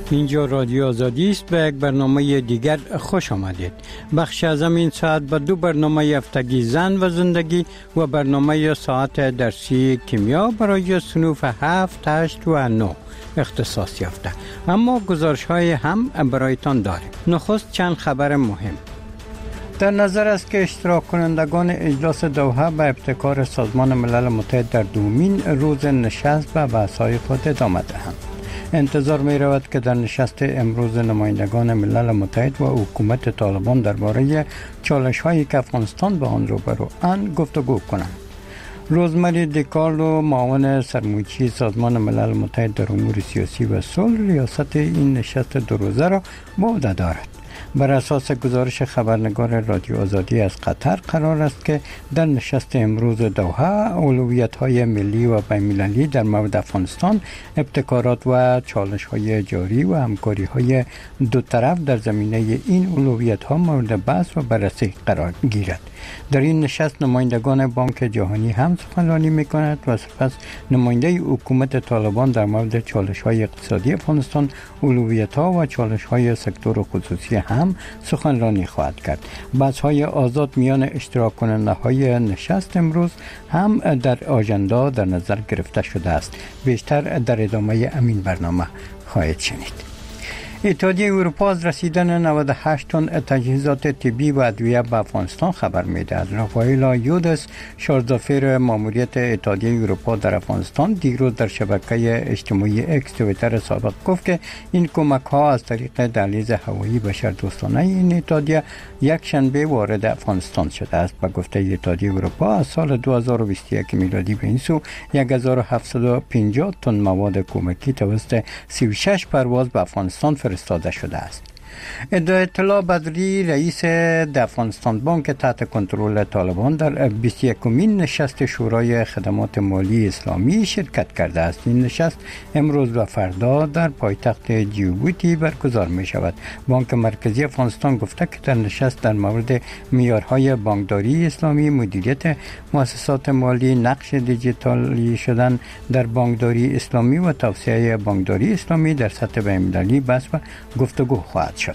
اینجا رادیو آزادی است. به یک برنامه دیگر خوش آمدید. بخش از این ساعت به دو برنامه هفتگی زن و زندگی و برنامه ساعت درسی کیمیا برای صنوف 7، 8 و 9 اختصاص یافته. اما گزارش های هم برایتان داریم. نخست چند خبر مهم. در نظر است که اشتراک کنندگان اجلاس دوحه به ابتکار سازمان ملل متحد در دومین روز نشست به بحث‌های خود ادامه دهند. انتظار می رود که در نشست امروز نمایندگان ملل متحد و حکومت طالبان درباره چالش‌هایی که افغانستان به آن روبروست گفتگو کنند. روزمری دیکارلو، معاون سرموچی سازمان ملل متحد در امور سیاسی و صلح، ریاست این نشست دو روزه را به عهده دارد. بر اساس گزارش خبرنگار رادیو آزادی از قطر قرار است که در نشست امروز دوحه اولویت‌های ملی و بین‌المللی در مورد افغانستان، ابتکارات و چالش‌های جاری و همکاری‌های دو طرف در زمینه این اولویت‌ها مورد بحث و بررسی قرار گیرد. در این نشست نمایندگان بانک جهانی هم سخنرانی می‌کنند و سپس نماینده حکومت طالبان در مورد چالش‌های اقتصادی افغانستان، اولویت‌ها و چالش‌های سکتور خصوصی هم سخنرانی خواهد کرد. بحث‌های آزاد میان اشتراک کننده‌های نشست امروز هم در آژاندا در نظر گرفته شده است. بیشتر در ادامه همین برنامه خواهید شنید. اتحادیه اروپا از رسیدن 98 تن تجهیزات طبی و ادویه به افغانستان خبر می‌دهد. رافائلا یودس، شارژدافیر ماموریت اتحادیه اروپا در افغانستان، دیروز در شبکه اجتماعی اکس توییتر سابق گفت که این کمک‌ها از طریق دهلیز هوایی بشردوستانه این اتحادیه یک شنبه وارد افغانستان شده است. به گفته اتحادیه اروپا از سال 2021 میلادی به این سو 1750 تن مواد کمکی توسط 36 پرواز به افغانستان فرستاده شده است. اطلاع بدری، رئیس افغانستان بانک تحت کنترل طالبان در 21مین نشست شورای خدمات مالی اسلامی شرکت کرده است. این نشست امروز و فردا در پایتخت جیبوتی برگزار می شود. بانک مرکزی افغانستان گفته که در نشست در مورد معیارهای بانکداری اسلامی، مدیریت مؤسسات مالی، نقش دیجیتالی شدن در بانکداری اسلامی و توسعه بانکداری اسلامی در سطح بین‌المللی بحث و گفتگو خواهد شد.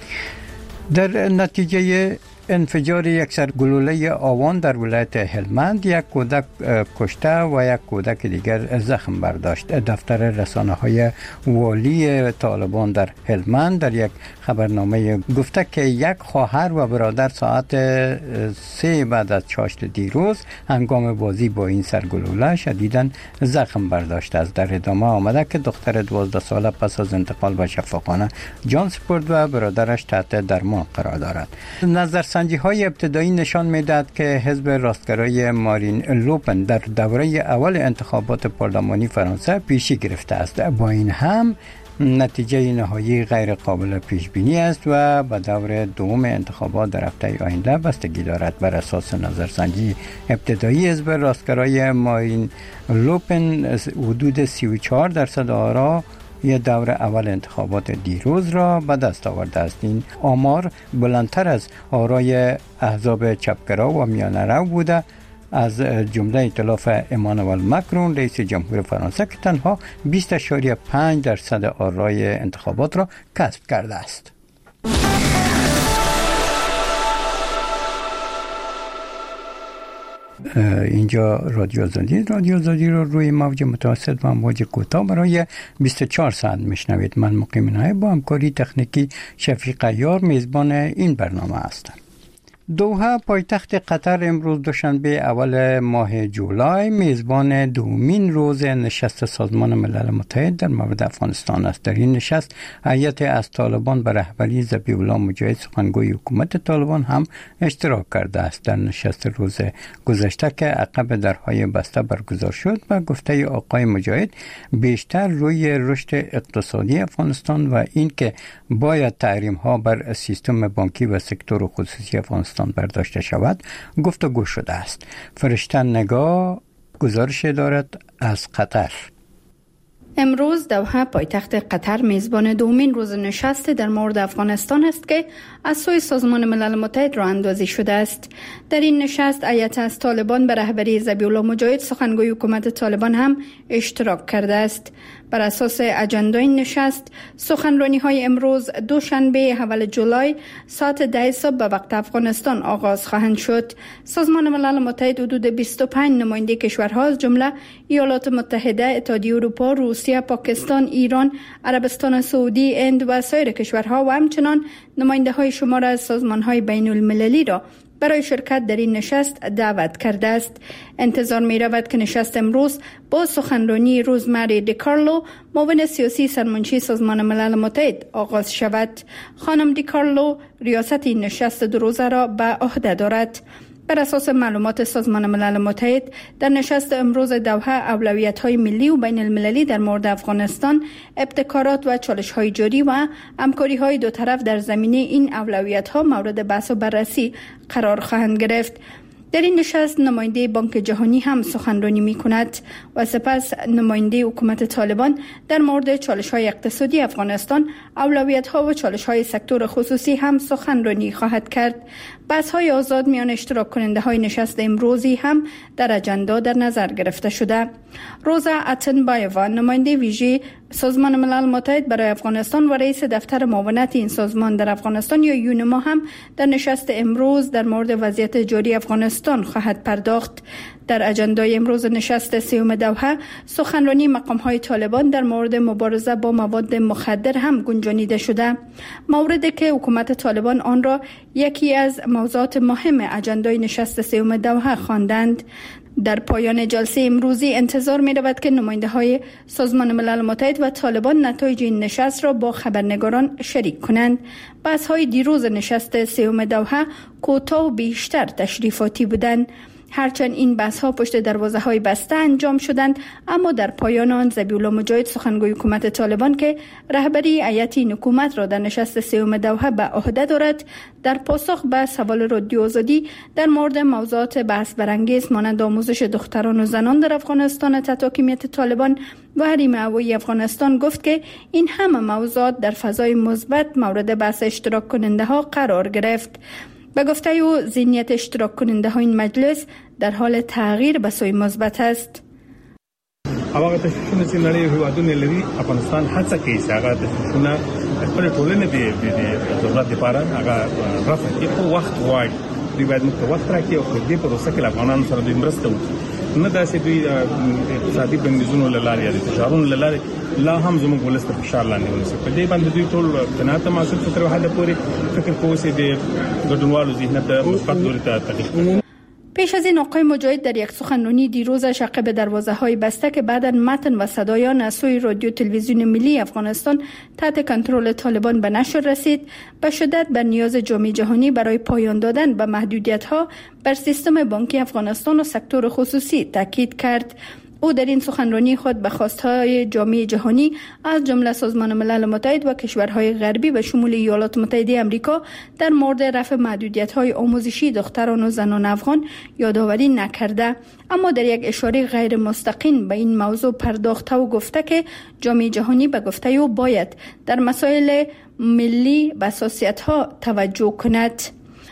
در نتیجه انفجار یک سرگلوله آوان در ولایت هلمند، یک کودک کشته و یک کودک دیگر زخم برداشت. دفتر رسانه‌های والی طالبان در هلمند در یک خبرنامه گفته که یک خواهر و برادر ساعت 3 بعد از چاشت دیروز هنگام بازی با این سرگلوله شدیداً زخم برداشته است. در ادامه آمده که دختر 12 ساله پس از انتقال به شفاخانه جان سپرد و برادرش تحت درمان قرار دارد. نظرسنجی‌های ابتدایی نشان می‌دهد که حزب راستگرای مارین لوپن در دوره اول انتخابات پارلمانی فرانسه پیشی گرفته است. با این هم نتیجه نهایی غیر قابل پیش بینی است و به دور دوم انتخابات در هفته آینده بستگی دارد. بر اساس نظرسنجی ابتدایی حزب راستگرای مارین لوپن حدود 34% آرا یه دور اول انتخابات دیروز را به دست آورده است. این آمار بلندتر از آرای احزاب چپگرا و میانه رو بوده، از جمله ائتلاف امانوئل مکرون رئیس جمهور فرانسه که تنها 20.5% آرای انتخابات را کسب کرده است. اینجا رادیو آزادی رو روی موج متوسط و موج کوتاه برای 24 ساعت میشنوید. من مقیم نایب با همکاری تکنیکی شفیق عیار میزبان این برنامه هستم. دوحه پایتخت قطر امروز دوشنبه اول ماه جولای میزبان دومین روز نشست سازمان ملل متحد در مورد افغانستان است. در این نشست هیئت از طالبان به رهبری ذبیح الله مجاهد سخنگوی حکومت طالبان هم اشتراک کرده است. در نشست روز گذشته که عقب درهای بسته برگزار شد و گفته آقای مجاهد بیشتر روی رشد اقتصادی افغانستان و این که باید تحریم ها بر سیستم بانکی و سکتور خصوصی افغانستان برداشته شود گفتگو شده است. فرشته نگاه گزارش دارد از قطر. امروز دوحه پایتخت قطر میزبان دومین روز نشست در مورد افغانستان است که از سوی سازمان ملل متحد راه اندازی شده است. در این نشست هیئت از طالبان به رهبری ذبیح الله مجاهد سخنگوی حکومت طالبان هم اشتراک کرده است. بر اساس اجندای نشست، سخنرانی‌های امروز دوشنبه اول جولای ساعت 10 صبح به وقت افغانستان آغاز خواهند شد. سازمان ملل متحد حدود 25 نماینده کشورها از جمله ایالات متحده، اتحادیه اروپا، روسیه، پاکستان، ایران، عربستان سعودی، هند و سایر کشورها و همچنان نماینده‌های شمار از سازمان‌های بین‌المللی را برای شرکت در این نشست دعوت کرده است. انتظار می رود که نشست امروز با سخنرانی روزمری دیکارلو، معاون سیاسی سرمنشی سازمان ملل متحد آغاز شود. خانم دیکارلو ریاست این نشست 2 روزه را به عهده دارد. بر اساس معلومات سازمان ملل متحد، در نشست امروز دوحه اولویت‌های ملی و بین المللی در مورد افغانستان، ابتکارات و چالش‌های جاری و همکاری‌های دو طرف در زمینه این اولویت‌ها مورد بحث و بررسی قرار خواهند گرفت. در این نشست نماینده بانک جهانی هم سخنرانی می کند و سپس نماینده حکومت طالبان در مورد چالش‌های اقتصادی افغانستان، اولویت‌ها و چالش‌های سکتور خصوصی هم سخنرانی خواهد کرد. بحث‌های آزاد میان اشتراک کننده‌های نشست امروزی هم در اجندا در نظر گرفته شده. روزا اتنبایووا، نماینده ویژه سازمان ملل متحد برای افغانستان و رئیس دفتر معاونت این سازمان در افغانستان یا یونما هم در نشست امروز در مورد وضعیت جاری افغانستان خواهد پرداخت. در اجندای امروز نشست 3 دوحه، سخنرانی مقام‌های طالبان در مورد مبارزه با مواد مخدر هم گنجانیده شده. موردی که حکومت طالبان آن را یکی از موضوعات مهم اجندای نشست 3 دوحه خواندند. در پایان جلسه امروزی انتظار می رود که نماینده های سازمان ملل متحد و طالبان نتایج این نشست را با خبرنگاران شریک کنند. بحث های دیروز نشست 3 دوحه کوتاه و بیشتر تشریفاتی بودند. هرچند این بحث ها پشت دروازه های بسته انجام شدند، اما در پایان آن ذبیحالله مجاهد، سخنگوی حکومت طالبان که رهبری هیئت این حکومت را در نشست 3 دوحه به عهده دارد، در پاسخ به سوال رادیو آزادی در مورد موضوعات بحث برانگیز مانند آموزش دختران و زنان در افغانستان تحت حاکمیت طالبان و حریم هوایی افغانستان گفت که این همه موضوعات در فضای مثبت مورد بحث اشتراک کننده ها قرار گرفت. به گفته او ذهنیت اشتراک کننده ها این مجلس در حال تغییر به سوی مثبت است. هغه تشویشونه چې نړۍ هیوادونه لري، افغانستان هڅه کوي چې هغه تشویشونه خپل ټولنې د دولت لپاره هغه رفع کړي، خو وخت غواړي. دوی باید موږ وخت راکړي او په دې پروسه کې افغانانو سره دوی مرسته وکړي، نه داسې دوی اقتصادي بندیزونو له لارې یا د فشارونو له لارې لا هم زموږ ولس ته فشار لاندې ونیسي. په دې باندې دوی ټول قناعت محسوس کړي، تر حده پورې فکر کوي چې د ګډونوالو ذهنیت مثبت لوري ته تغییر کړي. پیش از این آقای مجاهد در یک سخنرانی دیروزش عقب دروازه های بسته که بعداً متن و صدایان از سوی رادیو تلویزیون ملی افغانستان تحت کنترل طالبان به نشر رسید، به شدت بر نیاز جامعه جهانی برای پایان دادن به محدودیت ها بر سیستم بانکی افغانستان و سکتور خصوصی تاکید کرد. او در این سخنرانی خود به خواستهای جامعه جهانی از جمله سازمان ملل متحد و کشورهای غربی به شمول ایالات متحده آمریکا در مورد رفع محدودیت‌های آموزشی دختران و زنان افغان یادآوری نکرده، اما در یک اشاره غیر مستقیم به این موضوع پرداخته و گفته که جامعه جهانی به گفته او باید در مسائل ملی به حساسیت‌ها توجه کند.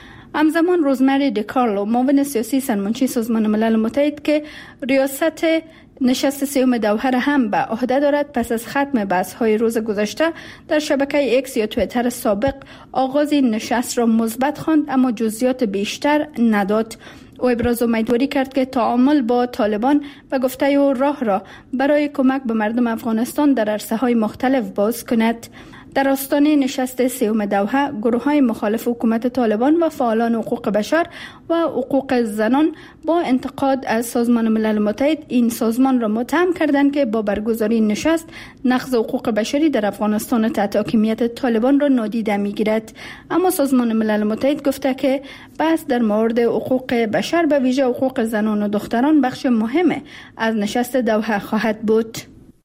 همزمان روزمری دیکارلو، معاون سیاسی سرمنشی سازمان ملل متحد که ریاست نشست 3 دوحه را هم به عهده دارد، پس از ختم بحث‌های روز گذشته در شبکه ایکس یا توییتر سابق آغاز این نشست را مثبت خواند، اما جزئیات بیشتر نداد. او ابراز امیدواری کرد که تعامل با طالبان به گفته او راه را برای کمک به مردم افغانستان در عرصه‌های مختلف باز کند. در آستانه نشست 3 دوحه، گروه‌های مخالف حکومت طالبان و فعالان حقوق بشر و حقوق زنان با انتقاد از سازمان ملل متحد این سازمان را متهم کردند که با برگزاری نشست نقض حقوق بشری در افغانستان تحت حاکمیت طالبان را نادیده می‌گیرد. اما سازمان ملل متحد گفته که بحث در مورد حقوق بشر به ویژه حقوق زنان و دختران بخش مهم از نشست دوحه خواهد بود.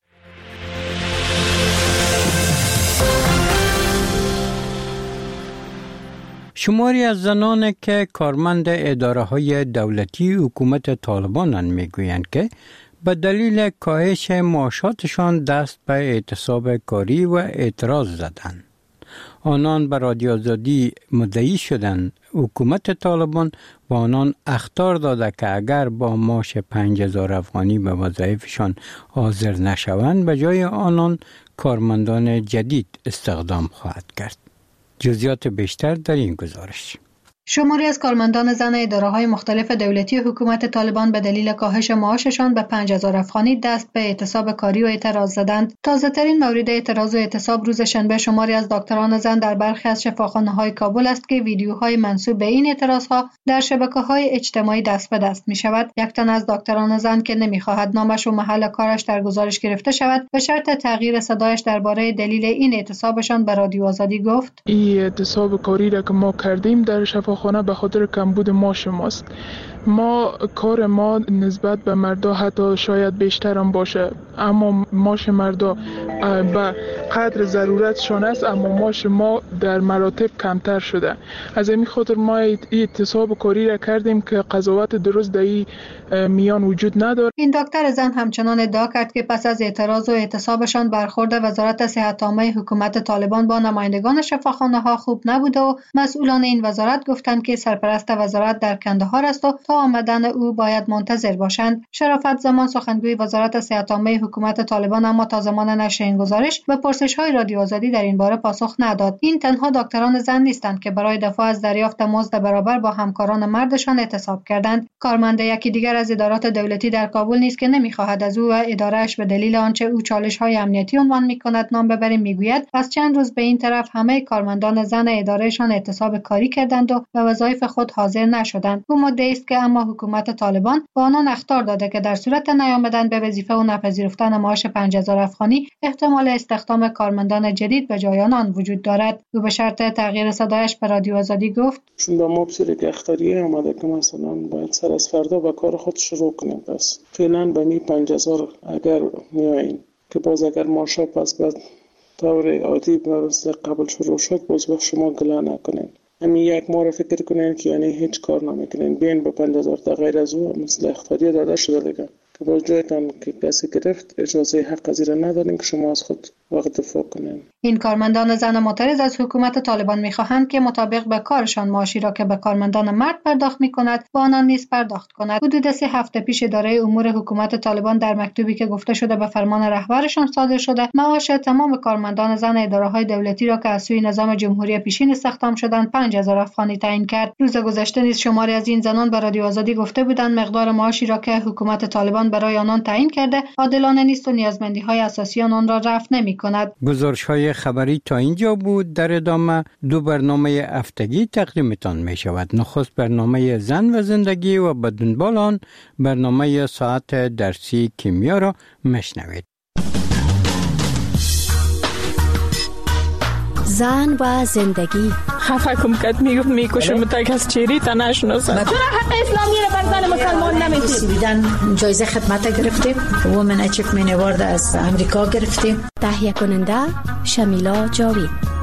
شماری از زنان که کارمند اداره‌های دولتی حکومت طالبانند میگویند که به دلیل کاهش معاشاتشان دست به اعتصاب کاری و اعتراض زدند. آنان به رادیو آزادی مدعی شدند حکومت طالبان با آنان اخطار داده که اگر با معاش 5000 افغانی به وظایفشان حاضر نشوند به جای آنان کارمندان جدید استخدام خواهد کرد. جزئیات بیشتر در این گزارش. شماری از کارمندان زن اداره‌های مختلف دولتی حکومت طالبان به دلیل کاهش معاششان به 5000 افغانی دست به اعتصاب کاری و اعتراض زدند. تازه‌ترین مورد اعتراض و اعتصاب روز شنبه شماری از دکتران زن در برخی از شفاخانه‌های کابل است که ویدیوهای منسوب به این اعتراضها در شبکه‌های اجتماعی دست به دست می‌شود. یک تن از دکتران زن که نمی‌خواهد نامش و محل کارش در گزارش گرفته شود، به شرط تغییر صدایش درباره دلیل این اعتصابشان به رادیو آزادی گفت: این اعتصاب کاری را که ما کردیم در شفاخانه به خاطر کمبود معاش ماست. کار ما نسبت به مردا حتی شاید بیشتر هم باشه، اما معاش مردا به قدر ضرورتشان است، اما معاش ما در مراتب کمتر شده. از این خاطر ما اعتصاب کاری را کردیم که قضاوت درست در این میان وجود نداره. این دکتر زن همچنان ادعا کرد که پس از اعتراض و اعتصابشان برخورد وزارت صحت عامه حکومت طالبان با نمایندگان شفاخانه‌ها خوب نبوده و مسئولان این وزارت گفتند که سرپرست وزارت در کندهار است و تا آمدن او باید منتظر باشند. شرافت زمان سخنگوی وزارت صحت عامه حکومت طالبان اما تا زمان نشر این گزارش به پرسش‌های رادیو آزادی در این باره پاسخ نداد. این تنها دکتران زن نیستند که برای دفاع از دریافت مزد برابر با همکاران مردشان اعتصاب کردند. کارمند یکی دیگر از ادارات دولتی در کابل نیز که نمی‌خواهد از او و اداره‌اش به دلیل آنچه او چالش‌های امنیتی عنوان می‌کند نام ببریم میگوید از چند روز به این طرف همه کارمندان زن ادارهشان اعتصاب کاری کردند و به وظایف خود حاضر نشدند. او مدعی است که اما حکومت طالبان با آنان اخطار داده که در صورت نیامدن به وظیفه و نپذیرفتن معاش 5000 افغانی احتمال استخدام کارمندان جدید به جای آنان وجود دارد. او به شرط تغییر صدایش به رادیو آزادی گفت: چون با ما بسیاری که اختاریه آمده که مثلا باید سر از فردا با کار خود شروع کنیم. پس فعلا به می 5000 اگر میایین که باز اگر معاش پس بعد طور عادی مثل قبل شروع شد باز به شما گله نکنین. همین یک ماه فکر کنین که یعنی هیچ کار نمیکنین بین به 5000 تا غیر از او مثل اختیاری داده شده دیگه که باز جایتان که کسی گرفت اجازه حق از این ندارین که شما از خود وقت دفاع کنین. این کارمندان زن معترض از حکومت طالبان می‌خواهند که مطابق به کارشان معاشی را که به کارمندان مرد پرداخت می‌کند با آنان نیز پرداخت کند. حدود 3 هفته پیش اداره امور حکومت طالبان در مکتوبی که گفته شده به فرمان رهبرشان صادر شده معاش تمام کارمندان زن اداره‌های دولتی را که از سوی نظام جمهوری پیشین استخدام شدند 5000 افغانی تعیین کرد. روز گذشته نیز شماری از این زنان به رادیو آزادی گفته بودند مقدار معاشی را که حکومت طالبان برای آنان تعیین کرده عادلانه نیست و نیازمندی‌های اساسی آنان را رفع نمی‌کند. گزارش‌های خبری تا اینجا بود. در ادامه 2 برنامه هفتگی تقدیمتان می شود. نخست برنامه زن و زندگی و به دنبال آن برنامه ساعت درسی کیمیا را میشنوید. زن و زندگی. خفه کم کت میکشم تا کس چیری تا نشناسم. چرا حق اسلامی را بر زن مسلمان نمیدید؟ دیدن جایزه خدمت گرفتیم. وومن اچیومنت اوارد از امریکا گرفتیم. تهیه کننده شمیلا جاوید.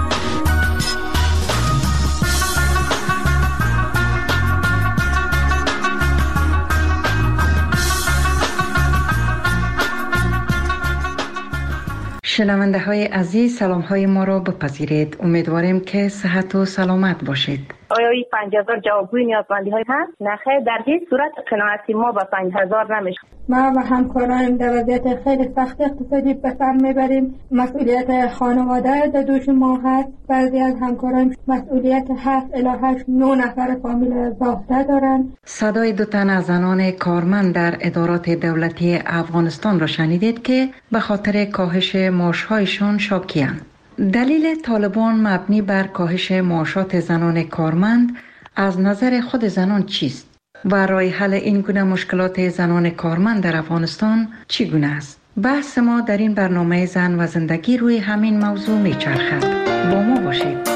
شنونده های عزیز سلام های ما را بپذیرید. امیدواریم که صحت و سلامت باشید. آیا این 5000 جوابگوی نیازمندی های هست؟ نخیر، در هیچ صورت قناعتی ما با 5000 نمیشه. ما و همکارایم در وضعیت خیلی سخت اقتصادی به سر میبریم. مسئولیت خانواده در دوش ما هست. بعضی از همکارایم مسئولیت 7 الی 8 9 نفر فامیل زاخته دارن. صدای 2 تن از زنان کارمند در ادارات دولتی افغانستان را شنیدید که به خاطر کاهش معاش‌هایشان شاکی‌اند. دلیل طالبان مبنی بر کاهش معاشات زنان کارمند از نظر خود زنان چیست و راه حل این گونه مشکلات زنان کارمند در افغانستان چگونه است؟ بحث ما در این برنامه زن و زندگی روی همین موضوع میچرخد. با ما باشید.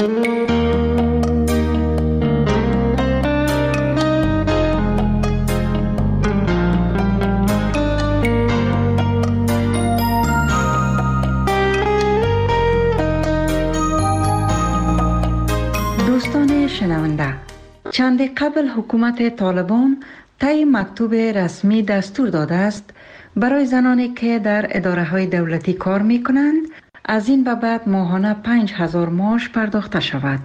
شنونده، چند قبل حکومت طالبان طی مکتوب رسمی دستور داده است برای زنانی که در اداره‌های دولتی کار می‌کنند از این به بعد ماهانه 5000 معاش پرداخته شود.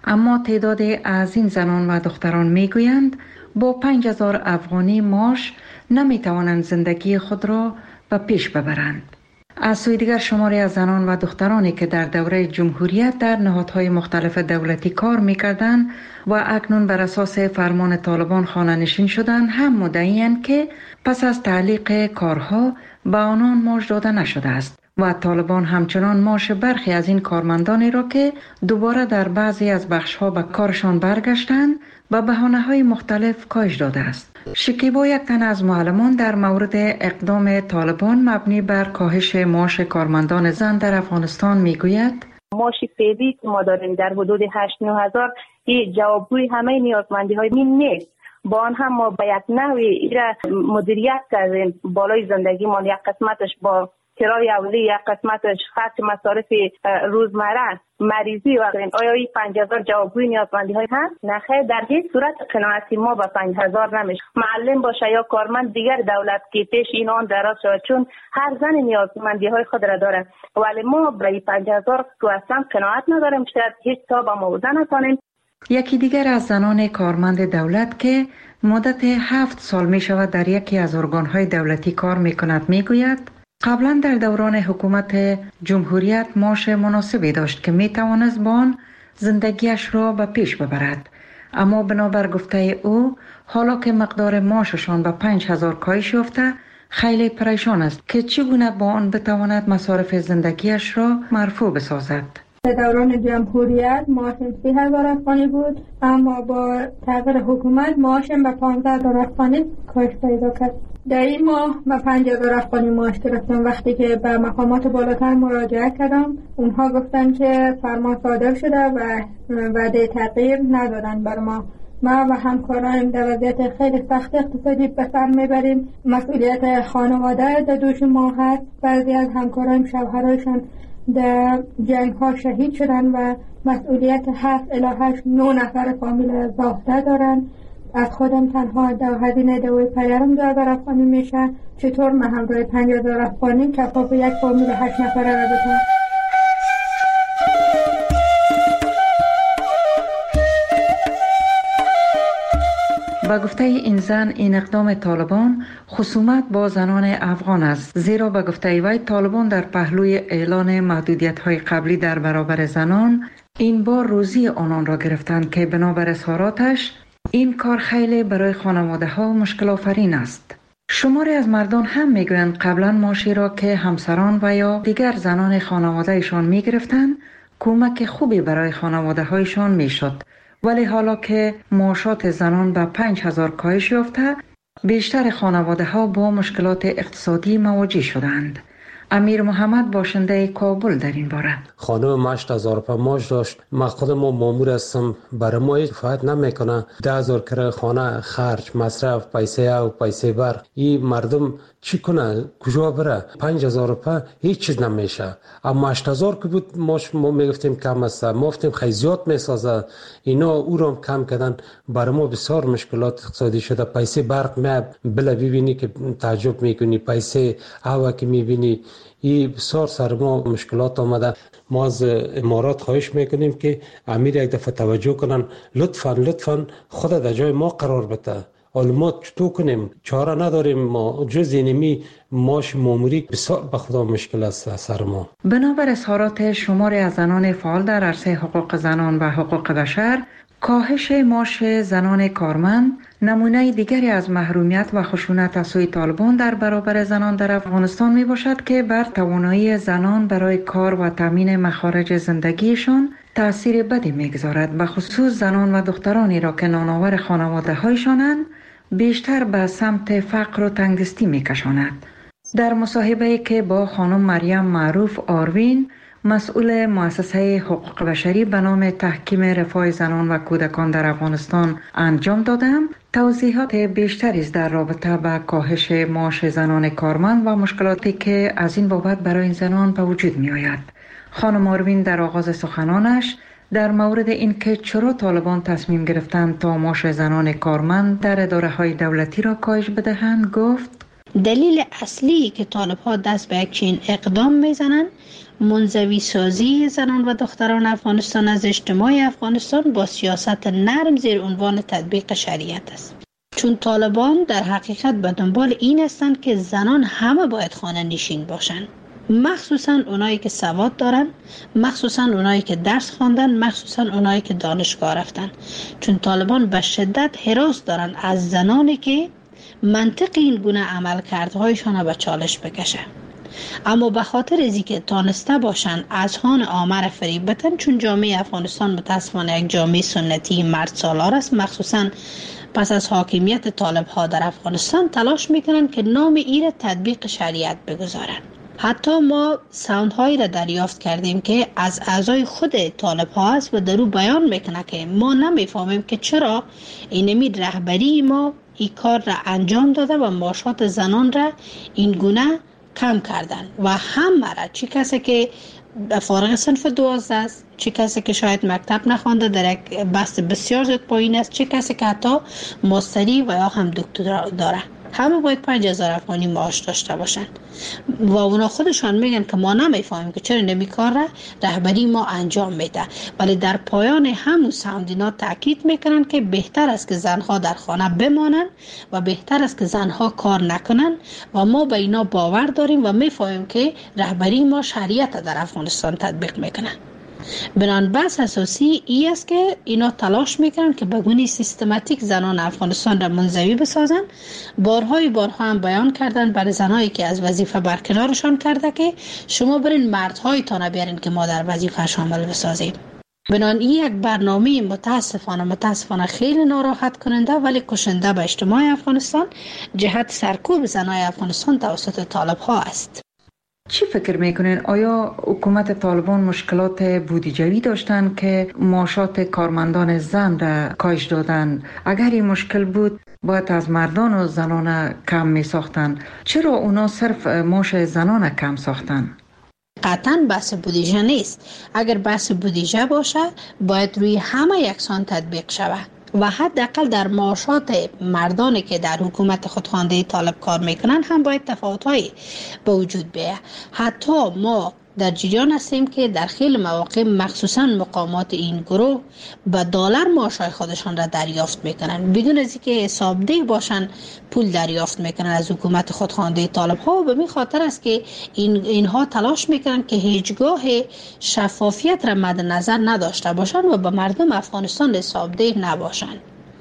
اما تعدادی از این زنان و دختران میگویند با 5000 افغانی معاش نمیتوانند زندگی خود را به پیش ببرند. از سوی دیگر شماری از زنان و دخترانی که در دوره جمهوریت در نهادهای مختلف دولتی کار میکردند و اکنون بر اساس فرمان طالبان خانه نشین شدند هم مدعی‌اند که پس از تعلیق کارها به آنان معاش داده نشده است و طالبان همچنان معاش برخی از این کارمندانی را که دوباره در بعضی از بخش‌ها به کارشان برگشتند به بهانه‌های مختلف کاهش داده است. شکیبا، یک تن از معلمان، در مورد اقدام طالبان مبنی بر کاهش معاش کارمندان زن در افغانستان میگوید: معاش فعلی که ما داریم در حدود 8-9 هزار این جوابگوی همه نیازمندی‌های نیست. با آن هم ما به یک نحوی ایره مدیریت کردیم. بالای زندگی ما یک قسمتش با کرای اولی، یک قسمتش خرج مصارف روزمره، مریضی و غیره. آیا این 5000 جوابگوی نیازمندی های هست؟ نخیر، در هیچ صورت قناعتی ما با 5000 نمیشه. معلم باشه یا کارمند دیگر دولت که پیش این آن دراز شود، چون هر زن نیازمندی های خود را داره، ولی ما با این 5000 که اصلا قناعت نداریم، شاید هیچ تا با موضوع نکنیم. یکی دیگر از زنان کارمند دولت که مدت 7 سال می شود در یکی از ارگان‌های دولتی کار می کند میگوید: قبلا در دوران حکومت جمهوریت معاش مناسبی داشت که می توانست با آن زندگیش را به پیش ببرد، اما بنابر گفته او حالا که مقدار معاششان به 5000 کاهش یافته خیلی پریشان است که چگونه با آن بتواند مصارف زندگیش را مرفوع بسازد. در دوران جمهوریت معاشم 30,000 افغانی بود، اما با تغییر حکومت معاشم به 15,000 افغانی کاهش پیدا کرد. در این ماه من 5,000 افغانی معاش گرفتم. وقتی که به مقامات بالاتر مراجعه کردم، اونها گفتن که فرمان صادر شده و وعده تغییر ندادن بر ما. ما و همکارایم در وضعیت خیلی سخت اقتصادی به سر میبریم. مسئولیت خانواده در دوش ما هست. بعضی از همکارایم شوهرایشان در جنگ ها شهید شدن و مسئولیت 7 الی 8 9 نفر فامیل زاخته دارن. از خودم تنها در هزینه دوی پدرم 2,000 افغانی میشه. چطور من همراه 5,000 افغانی کفاف یک فامیل 8 نفره را بدم؟ با گفته این زن، این اقدام طالبان خصومت با زنان افغان است، زیرا با گفته وی طالبان در پهلوی اعلان محدودیت‌های قبلی در برابر زنان این بار روزی آنان را گرفتند که بنابر اظهاراتش این کار خیلی برای خانواده ها مشکل آفرین است. شماری از مردان هم میگویند قبلا معاشی را که همسران و یا دیگر زنان خانواده ایشان میگرفتند کمک خوبی برای خانواده هایشان میشد، ولی حالا که معاشات زنان به 5,000 کاهش یافته، بیشتر خانواده ها با مشکلات اقتصادی مواجه شدند. امیر محمد باشنده کابل در این باره: خانم 8,000 روپیه معاش داشت. من خودم مامور هستم، برای ما هیچ فایده نمیکنه. 10,000 کرایه خانه، خرج، مصرف، پیسه او پیسه بر، این مردم چی کنه؟ کجا بره؟ 5,000 روپیه هیچ چیز نمیشه. اما 8,000 که بود معاش ما میگفتیم کم است، ما گفتیم خیلی زیاد میسازه. اینا او را کم کردن. برای ما بسیار مشکلات اقتصادی شده. پیسه برق بله ببینی که تعجب میکنی، پیسه هوا که میبینی، این بسیار سر ما مشکلات آمده. ما از امارات خواهش میکنیم که امیر یک دفعه توجه کنن، لطفاً خود در جای ما قرار بده. حالا ما چطور کنیم؟ چاره نداریم. ما جز اینمی معاش ماموری بسیار به خدا مشکل است سر ما. بنابر اظهارات شماری از زنان فعال در عرصه حقوق زنان و حقوق بشر، کاهش معاش زنان کارمند نمونه دیگری از محرومیت و خشونت از سوی طالبان در برابر زنان در افغانستان می باشد که بر توانایی زنان برای کار و تامین مخارج زندگیشان تأثیر بدی میگذارد. به خصوص زنان و دخترانی را که نانآور خانواده هایشانند بیشتر به سمت فقر و تنگدستی میکشاند. در مصاحبه‌ای که با خانم مریم معروف آروین، مسئول مؤسسه حقوق بشری به نام تحکیم رفاه زنان و کودکان در افغانستان انجام دادم، توضیحات بیشتری در رابطه با کاهش معاش زنان کارمند و مشکلاتی که از این بابت برای این زنان به وجود می آید. خانم آروین در آغاز سخنانش در مورد اینکه چرا طالبان تصمیم گرفتند تا معاش زنان کارمند در اداره‌های دولتی را کاهش بدهند گفت: دلیل اصلی که طالب ها دست به یک چین اقدام میزنن منزوی سازی زنان و دختران افغانستان از اجتماع افغانستان با سیاست نرم زیر عنوان تطبیق شریعت است. چون طالبان در حقیقت به دنبال این هستند که زنان همه باید خانه نشین باشند، مخصوصا اونایی که سواد دارن، مخصوصا اونایی که درس خواندن، مخصوصا اونایی که دانشگاه رفتن. چون طالبان به شدت هراس دارن از زنانی که منطق این گونه عملکردهایشان به چالش بکشه. اما به خاطر از اینکه تانسته باشن اذهان عامه را فریب بدن، چون جامعه افغانستان متاسفانه یک جامعه سنتی مرد سالار است، مخصوصا پس از حاکمیت طالب ها در افغانستان تلاش میکنن که نام این را تطبیق شریعت بگذارن. حتی ما ساوندهایی را دریافت کردیم که از اعضای خود طالب ها است و در او بیان میکنه که ما نمیفهمیم که چرا اینمی رهبری ما این کار را انجام داده و معاشات زنان را این گونه کم کردن و همه را، چه کسی که فارغ صنف 12 است، چه کسی که شاید مکتب نخوانده در یک بست بسیار زیاد پایین است، چه کسی که حتی ماستری و یا هم دکترا داره، همه باید 5000 افغانی معاش داشته باشند و اونا خودشان میگن که ما نمیفهمیم که چرا نمی کار را رهبری ما انجام میده. ولی در پایان همون ساوندینا تاکید میکنن که بهتر است که زنها در خانه بمانند و بهتر است که زنها کار نکنن و ما به اینا باور داریم و میفهمیم که رهبری ما شریعت در افغانستان تطبیق میکنه. بنان بحث اساسی ای است که اینا تلاش میکنن که به گونه سیستماتیک زنان افغانستان را منزوی بسازن. بارها هم بیان کردن برای زنایی که از وظیفه برکنارشان کرده که شما برین مردهای تا بیارین که ما در وظیفه شامل بسازیم. بنان این یک برنامه متاسفانه خیلی ناراحت کننده ولی کشنده به اجتماع افغانستان جهت سرکوب زنای افغانستان توسط طالب ها است. چی فکر میکنین؟ آیا حکومت طالبان مشکلات بودجه‌ای داشتن که معاشات کارمندان زن را کاهش دادن؟ اگر این مشکل بود باید از مردان و زنان کم می ساختن. چرا اونا صرف معاش زنان کم ساختن؟ قطعاً بحث بودجه نیست. اگر بحث بودجه باشه باید روی همه یکسان تطبیق شود و حداقل در معاشات مردانی که در حکومت خودخوانده طالب کار میکنن هم باید تفاوت‌هایی به وجود بیاید. حتی ما در جریان هستیم که در خیلی مواقع مخصوصا مقامات این گروه به دلار معاشای خودشان را دریافت میکنن بدون از اینکه حسابدهی باشن، پول دریافت میکنن از حکومت خودخوانده طالب ها و به این خاطر است که اینها تلاش میکنن که هیچگاه شفافیت را مد نظر نداشته باشن و به مردم افغانستان حسابده نباشن،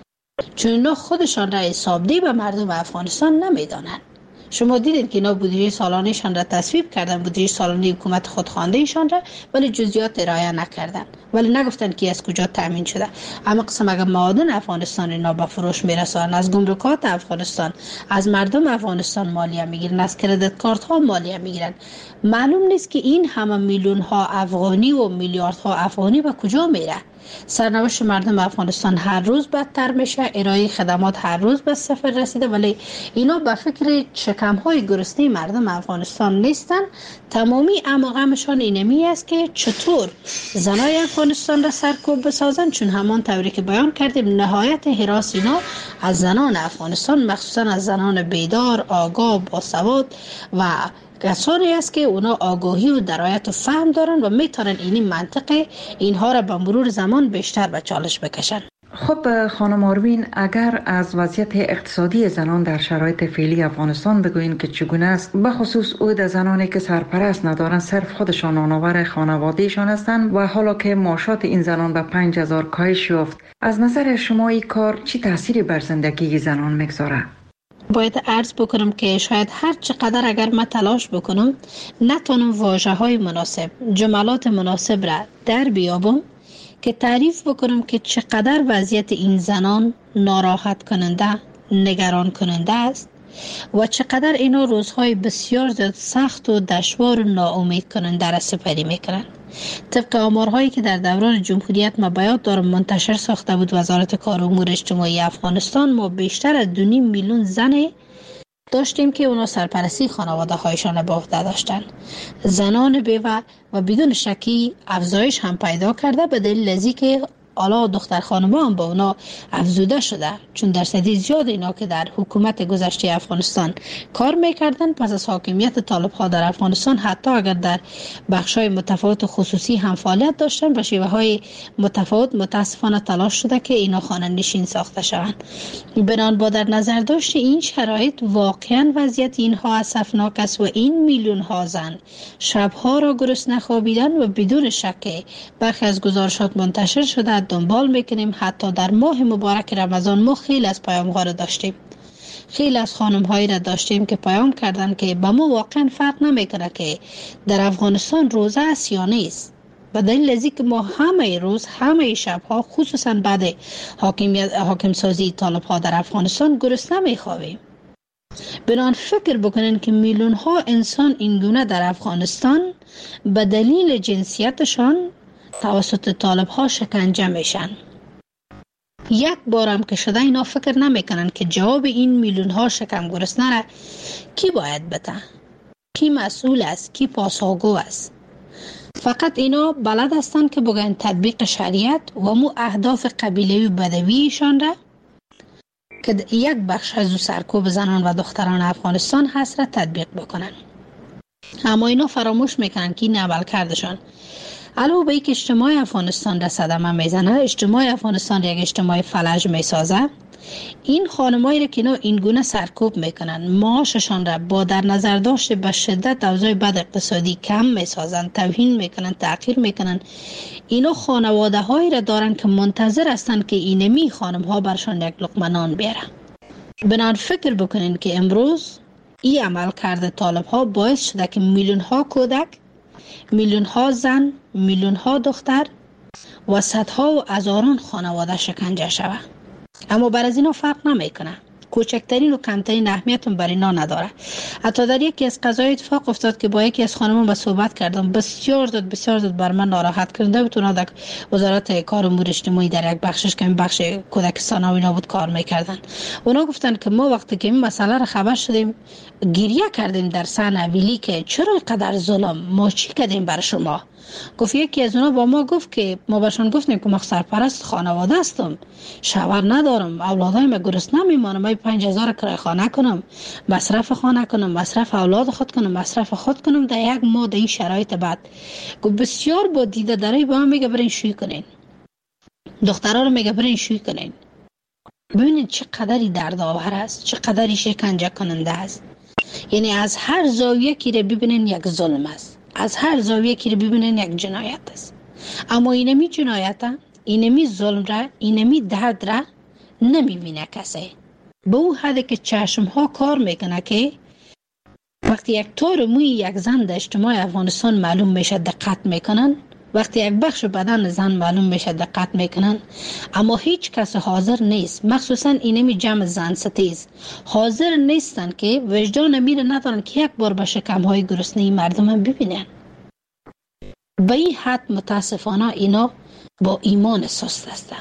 چون اینا خودشان را حسابده به مردم افغانستان نمیدانن. شما دیدین که اینا بودجه سالانه‌شان را تصویب کردن، بودجه سالانه حکومت خودخوانده‌شان را، ولی جزئیات ارائه نکردن، ولی نگفتن که از کجا تامین شده. اما قسم اگر معادن افغانستان اینا به فروش میرسونن، از گمرکات افغانستان، از مردم افغانستان مالیه میگیرن، از کردیت کارت ها مالیه میگیرن، معلوم نیست که این همه میلیون ها افغانی و میلیاردها افغانی به کجا میره. سرنوشت مردم افغانستان هر روز بدتر میشه، ارائه خدمات هر روز به صفر رسیده، ولی اینا به فکر شکم‌های گرسنه مردم افغانستان نیستن. تمامی غمشان اینمی است که چطور زنای افغانستان را سرکوب بسازن، چون همان طوری که بیان کردیم نهایت هراس اینا از زنان افغانستان، مخصوصا از زنان بیدار، آگاه، باسواد و کسانی است که اونا آگاهی و درایت و فهم دارن و میتونن این منطقه اینها را به مرور زمان بیشتر به چالش بکشن. خب خانم آروین، اگر از وضعیت اقتصادی زنان در شرایط فعلی افغانستان بگوین که چگونه است، به خصوص عود زنانی که سرپرست ندارن، صرف خودشان آنآور خانوادهشان هستند و حالا که معاشات این زنان به 5000 کاهش یافت، از نظر شما این کار چی تأثیری بر زندگی زنان میگذاره؟ باید عرض بکنم که شاید هر چقدر اگر من تلاش بکنم نتونم واژه های مناسب، جملات مناسب را در بیابم که تعریف بکنم که چقدر وضعیت این زنان ناراحت کننده، نگران کننده است و چقدر اینا روزهای بسیار زیاد سخت و دشوار و ناامید کننده را سپری میکنن. طبق آمارهایی که در دوران جمهوریت ما به یاد دارم منتشر ساخته بود وزارت کار و امور اجتماعی افغانستان، ما بیشتر از 2.5 میلیون زن داشتیم که اونا سرپرستی خانواده هایشان به عهده داشتن. زنان بیوه و بدون شکی افزایش هم پیدا کرده به دلیل از اینکه حالا دختر خانمان با اونا افزوده شده، چون درصدی زیاد اینا که در حکومت گذشته افغانستان کار میکردن پس از حاکمیت طالب ها در افغانستان حتی اگر در بخشای متفاوت خصوصی هم فعالیت داشتن و شیوه های متفاوت متاسفانه تلاش شده که اینا خانه نشین ساخته شوند. بنان با در نظر داشت این شرایط واقعا وضعیت اینها اسفناک است و این میلیون ها زن شبها را گرسنه خوابیدن و بدون شک برخی از گزارشات منتشر شده دنبال میکنیم. حتی در ماه مبارک رمضان ما خیلی از پیام‌ها را داشتیم، خیلی از خانم‌هایی را داشتیم که پیام کردن که به ما واقعا فرق نمیکنه که در افغانستان روزه است یا نیست، به دلیل از اینکه ما همه روز همه شبها خصوصا بعد حاکم سازی طالب ها در افغانستان گرسنه میخوابیم. بنان فکر بکنین که میلیون ها انسان این گونه در افغانستان به دلیل جنسیتشان توسط طالب ها شکنجه میشن. یک بارم که شده اینا فکر نمیکنن که جواب این میلیون ها شکم گرسنه را کی باید بده، کی مسئول است، کی پاسخگو است. فقط اینا بلد هستند که بگن تطبیق شریعت و مو اهداف قبیله‌ای و بدویشان را که یک بخش از سرکوب زنان و دختران افغانستان هست را تطبیق بکنن. اما اینا فراموش میکنن که این عمل کردشان علاوه بر اینکه اجتماع افغانستان را صدمه میزنه، اجتماع افغانستان یک اجتماع فلج میسازه. این خانمایی را که اینا این گونه سرکوب میکنن معاششان را با در نظر داشته به شدت اوضاع بد اقتصادی کم میسازن، توهین میکنن، تحقیر میکنن. اینا خانواده هایی را دارن که منتظر هستن که اینمی خانم ها برشان یک لقمه نان بیاره. بنان فکر بکنین که امروز این عمل کرده طالب ها باعث شده که میلیون ها کودک، میلیون ها زن، میلیون ها دختر و صدها و هزاران خانواده شکنجه شود. اما بر از اینا فرق نمیکنه، کوچکترین و کمترین اهمیت بر اینا نداره. حتی در یکی از قضایا اتفاق افتاد که با یکی از خانمان با صحبت کردم، بسیار زود بر من ناراحت کرده بود. اونا در وزارت کار و امور اجتماعی در یک بخشش که این بخش کودکستان و اینا بود کار میکردن. اونا گفتن که ما وقتی که این مسئله را خبر شدیم گریه کردیم در سن اویلی که چرا اینقدر ظلم، ما چی کردیم برای شما. گفت یکی از اونا با ما گفت که ما برشان گفتیم که ما سرپرست خانواده هستم، شوهر ندارم، اولادای ما گرسنه میمانم، من 5000 کرایه خانه کنم، مصرف خانه کنم، مصرف اولاد خود کنم، مصرف خود کنم در یک ماه در این شرایط بد. گفت بسیار با دیده داره با هم میگه برین شوی کنین، دخترها رو میگه برین شوی کنین. ببینید چقدری دردآور است، چقدری شکنجه کننده است. یعنی از هر زاویه که رو ببینین یک ظلم است، از هر زاویه که رو ببینین یک جنایت است. اما اینمی جنایت، اینمی ظلم را، اینمی درد را نمیبینه کسی. به او حدی که چشم ها کار میکنه که وقتی یک تار موی یک زن در اجتماع افغانستان معلوم میشه دقت میکنن، وقتی یک بخش بدن زن معلوم میشه دقت میکنن، اما هیچ کس حاضر نیست، مخصوصا اینمی جمع زن ستیز حاضر نیستن که وجدان میره ندارن که یک بار به شکم های گرسنه مردم هم ببینن. به این حد متاسفانه اینا با ایمان سست هستن.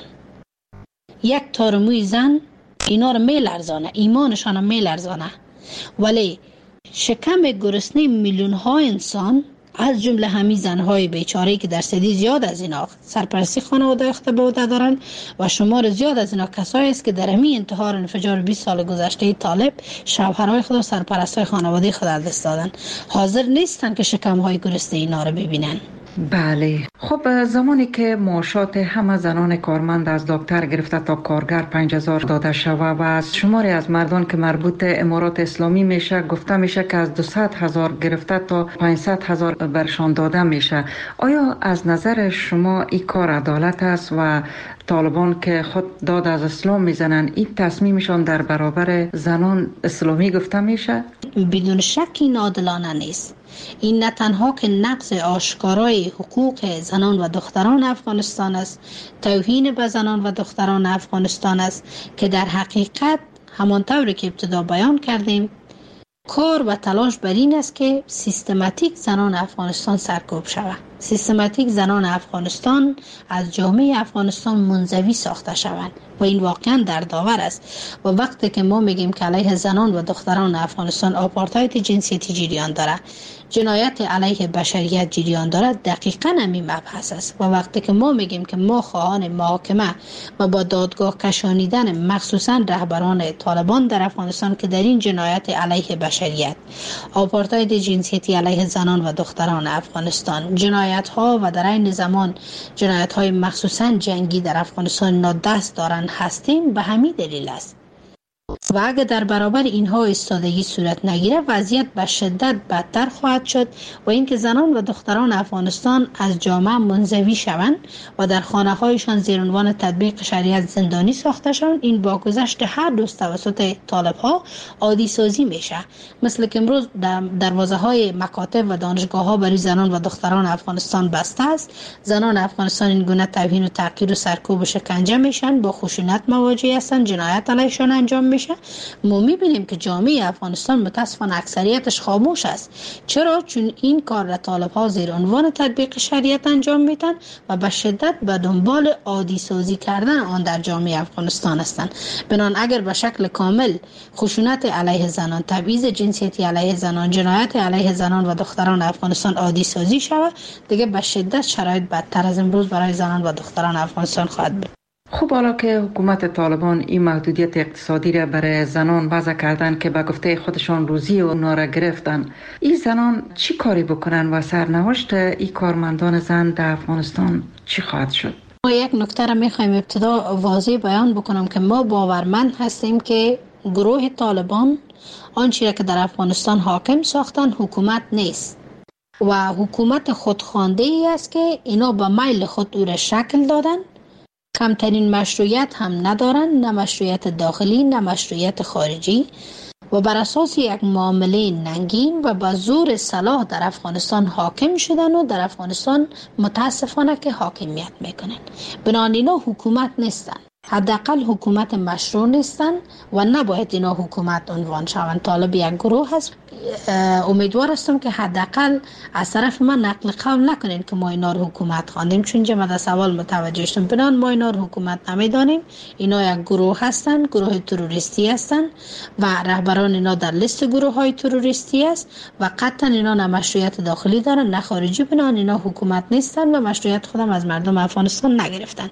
یک تار موی زن اینا رو میلرزانه، ایمانشان رو میلرزانه، ولی شکم گرسنه میلیون ها انسان از جمله همین زنهای بیچاره‌ای که درصدی زیاد از اینا سرپرستی خانواده اخته به عهده دارن و شمار زیاد از اینا کسایی است که در همین انتحار انفجار 20 سال گذشته طالب شوهرای خود و سرپرستای خانواده خود از دست دادن، حاضر نیستن که شکم‌های گرسنه اینا رو ببینن. بله، خب زمانی که معاشات همه زنان کارمند از دکتر گرفته تا کارگر 5000 داده شود و از شماری از مردان که مربوط امارات اسلامی میشه گفته میشه که از 200,000 گرفته تا 500,000 برشان داده میشه، آیا از نظر شما این کار عدالت است و طالبان که خود داد از اسلام میزنن این تصمیمشان در برابر زنان اسلامی گفته میشه؟ بدون شکی عادلانه نیست. این نه تنها که نقض آشکارای حقوق زنان و دختران افغانستان است، توهین به زنان و دختران افغانستان است که در حقیقت همانطوری که ابتدا بیان کردیم کار و تلاش بر این است که سیستماتیک زنان افغانستان سرکوب شود. سیستماتیک زنان افغانستان از جامعه افغانستان منزوی ساخته شوند و این واقعا دردآور است. و وقتی که ما میگیم که علیه زنان و دختران افغانستان آپارتاید جنسیتی جریان داره، جنایت علیه بشریت جریان داره، دقیقاً همین مبحث است. و وقتی که ما میگیم که ما خواهان محاکمه و با دادگاه کشانیدن مخصوصاً رهبران طالبان در افغانستان که در این جنایت علیه بشریت، آپارتاید جنسیتی علیه زنان و دختران افغانستان، جنایت ها و در این زمان جنایت های مخصوصاً جنگی در افغانستان دست دارن هستیم، به همین دلیل است. و اگر در برابر اینها ایستادگی صورت نگیره، وضعیت به شدت بدتر خواهد شد و اینکه زنان و دختران افغانستان از جامعه منزوی شوند و در خانه هایشان زیر عنوان تطبیق شریعت زندانی ساخته شوند. این با گذشت هر دوست توسط طالب ها عادی سازی میشه. مثل که امروز دروازه های مکاتب و دانشگاه ها برای زنان و دختران افغانستان بسته است. زنان افغانستان این گونه توهین و تحقیر و سرکوب و شکنجه میشن، با خشونت مواجه هستند، جنایت علیهشان انجام میشه. ما میبینیم که جامعه افغانستان متاسفانه اکثریتش خاموش است. چرا؟ چون این کار را طالب ها زیر عنوان تطبیق شریعت انجام میدن و به شدت به دنبال عادی سازی کردن آن در جامعه افغانستان هستند. بنابراین اگر به شکل کامل خشونت علیه زنان، تبعیض جنسیتی علیه زنان، جنایت علیه زنان و دختران افغانستان عادی سازی شود، دیگه به شدت شرایط بدتر از امروز برای زنان و دختران افغانستان خواهد بود. خب حالا که حکومت طالبان این محدودیت اقتصادی را برای زنان وضع کردن که به گفته خودشان روزی اونا را گرفتن، این زنان چی کاری بکنن و سرنوشت این کارمندان زن در افغانستان چی خواهد شد؟ ما یک نکته را میخوایم ابتدا واضح بیان بکنم که ما باورمند هستیم که گروه طالبان آنچه را که در افغانستان حاکم ساختن حکومت نیست و حکومت خودخوانده ای است که اینا به میل خود او را شکل دادن. کمترین مشروعیت هم ندارن، نه مشروعیت داخلی نه مشروعیت خارجی، و بر اساس یک معامله ننگین و با زور سلاح در افغانستان حاکم شدن و در افغانستان متاسفانه که حاکمیت میکنن. بنابراین اینا حکومت نیستن، حداقل حکومت مشروع نیستن و نباید اینا حکومت عنوان شوند. طالب یک گروه هست. امیدوار هستم که حداقل از طرف من نقل قول نکنین که ما اینا رو حکومت خواندیم، چون جمع در سوال متوجه شدم. بنان ما اینا رو حکومت نمیدانیم. اینا یک گروه هستن، گروه تروریستی هستن و رهبران اینا در لیست گروه های تروریستی است و قطعا اینا نه مشروعیت داخلی دارن نه خارجی. بنان اینا حکومت نیستن و مشروعیت خودم از مردم افغانستان نگرفتن.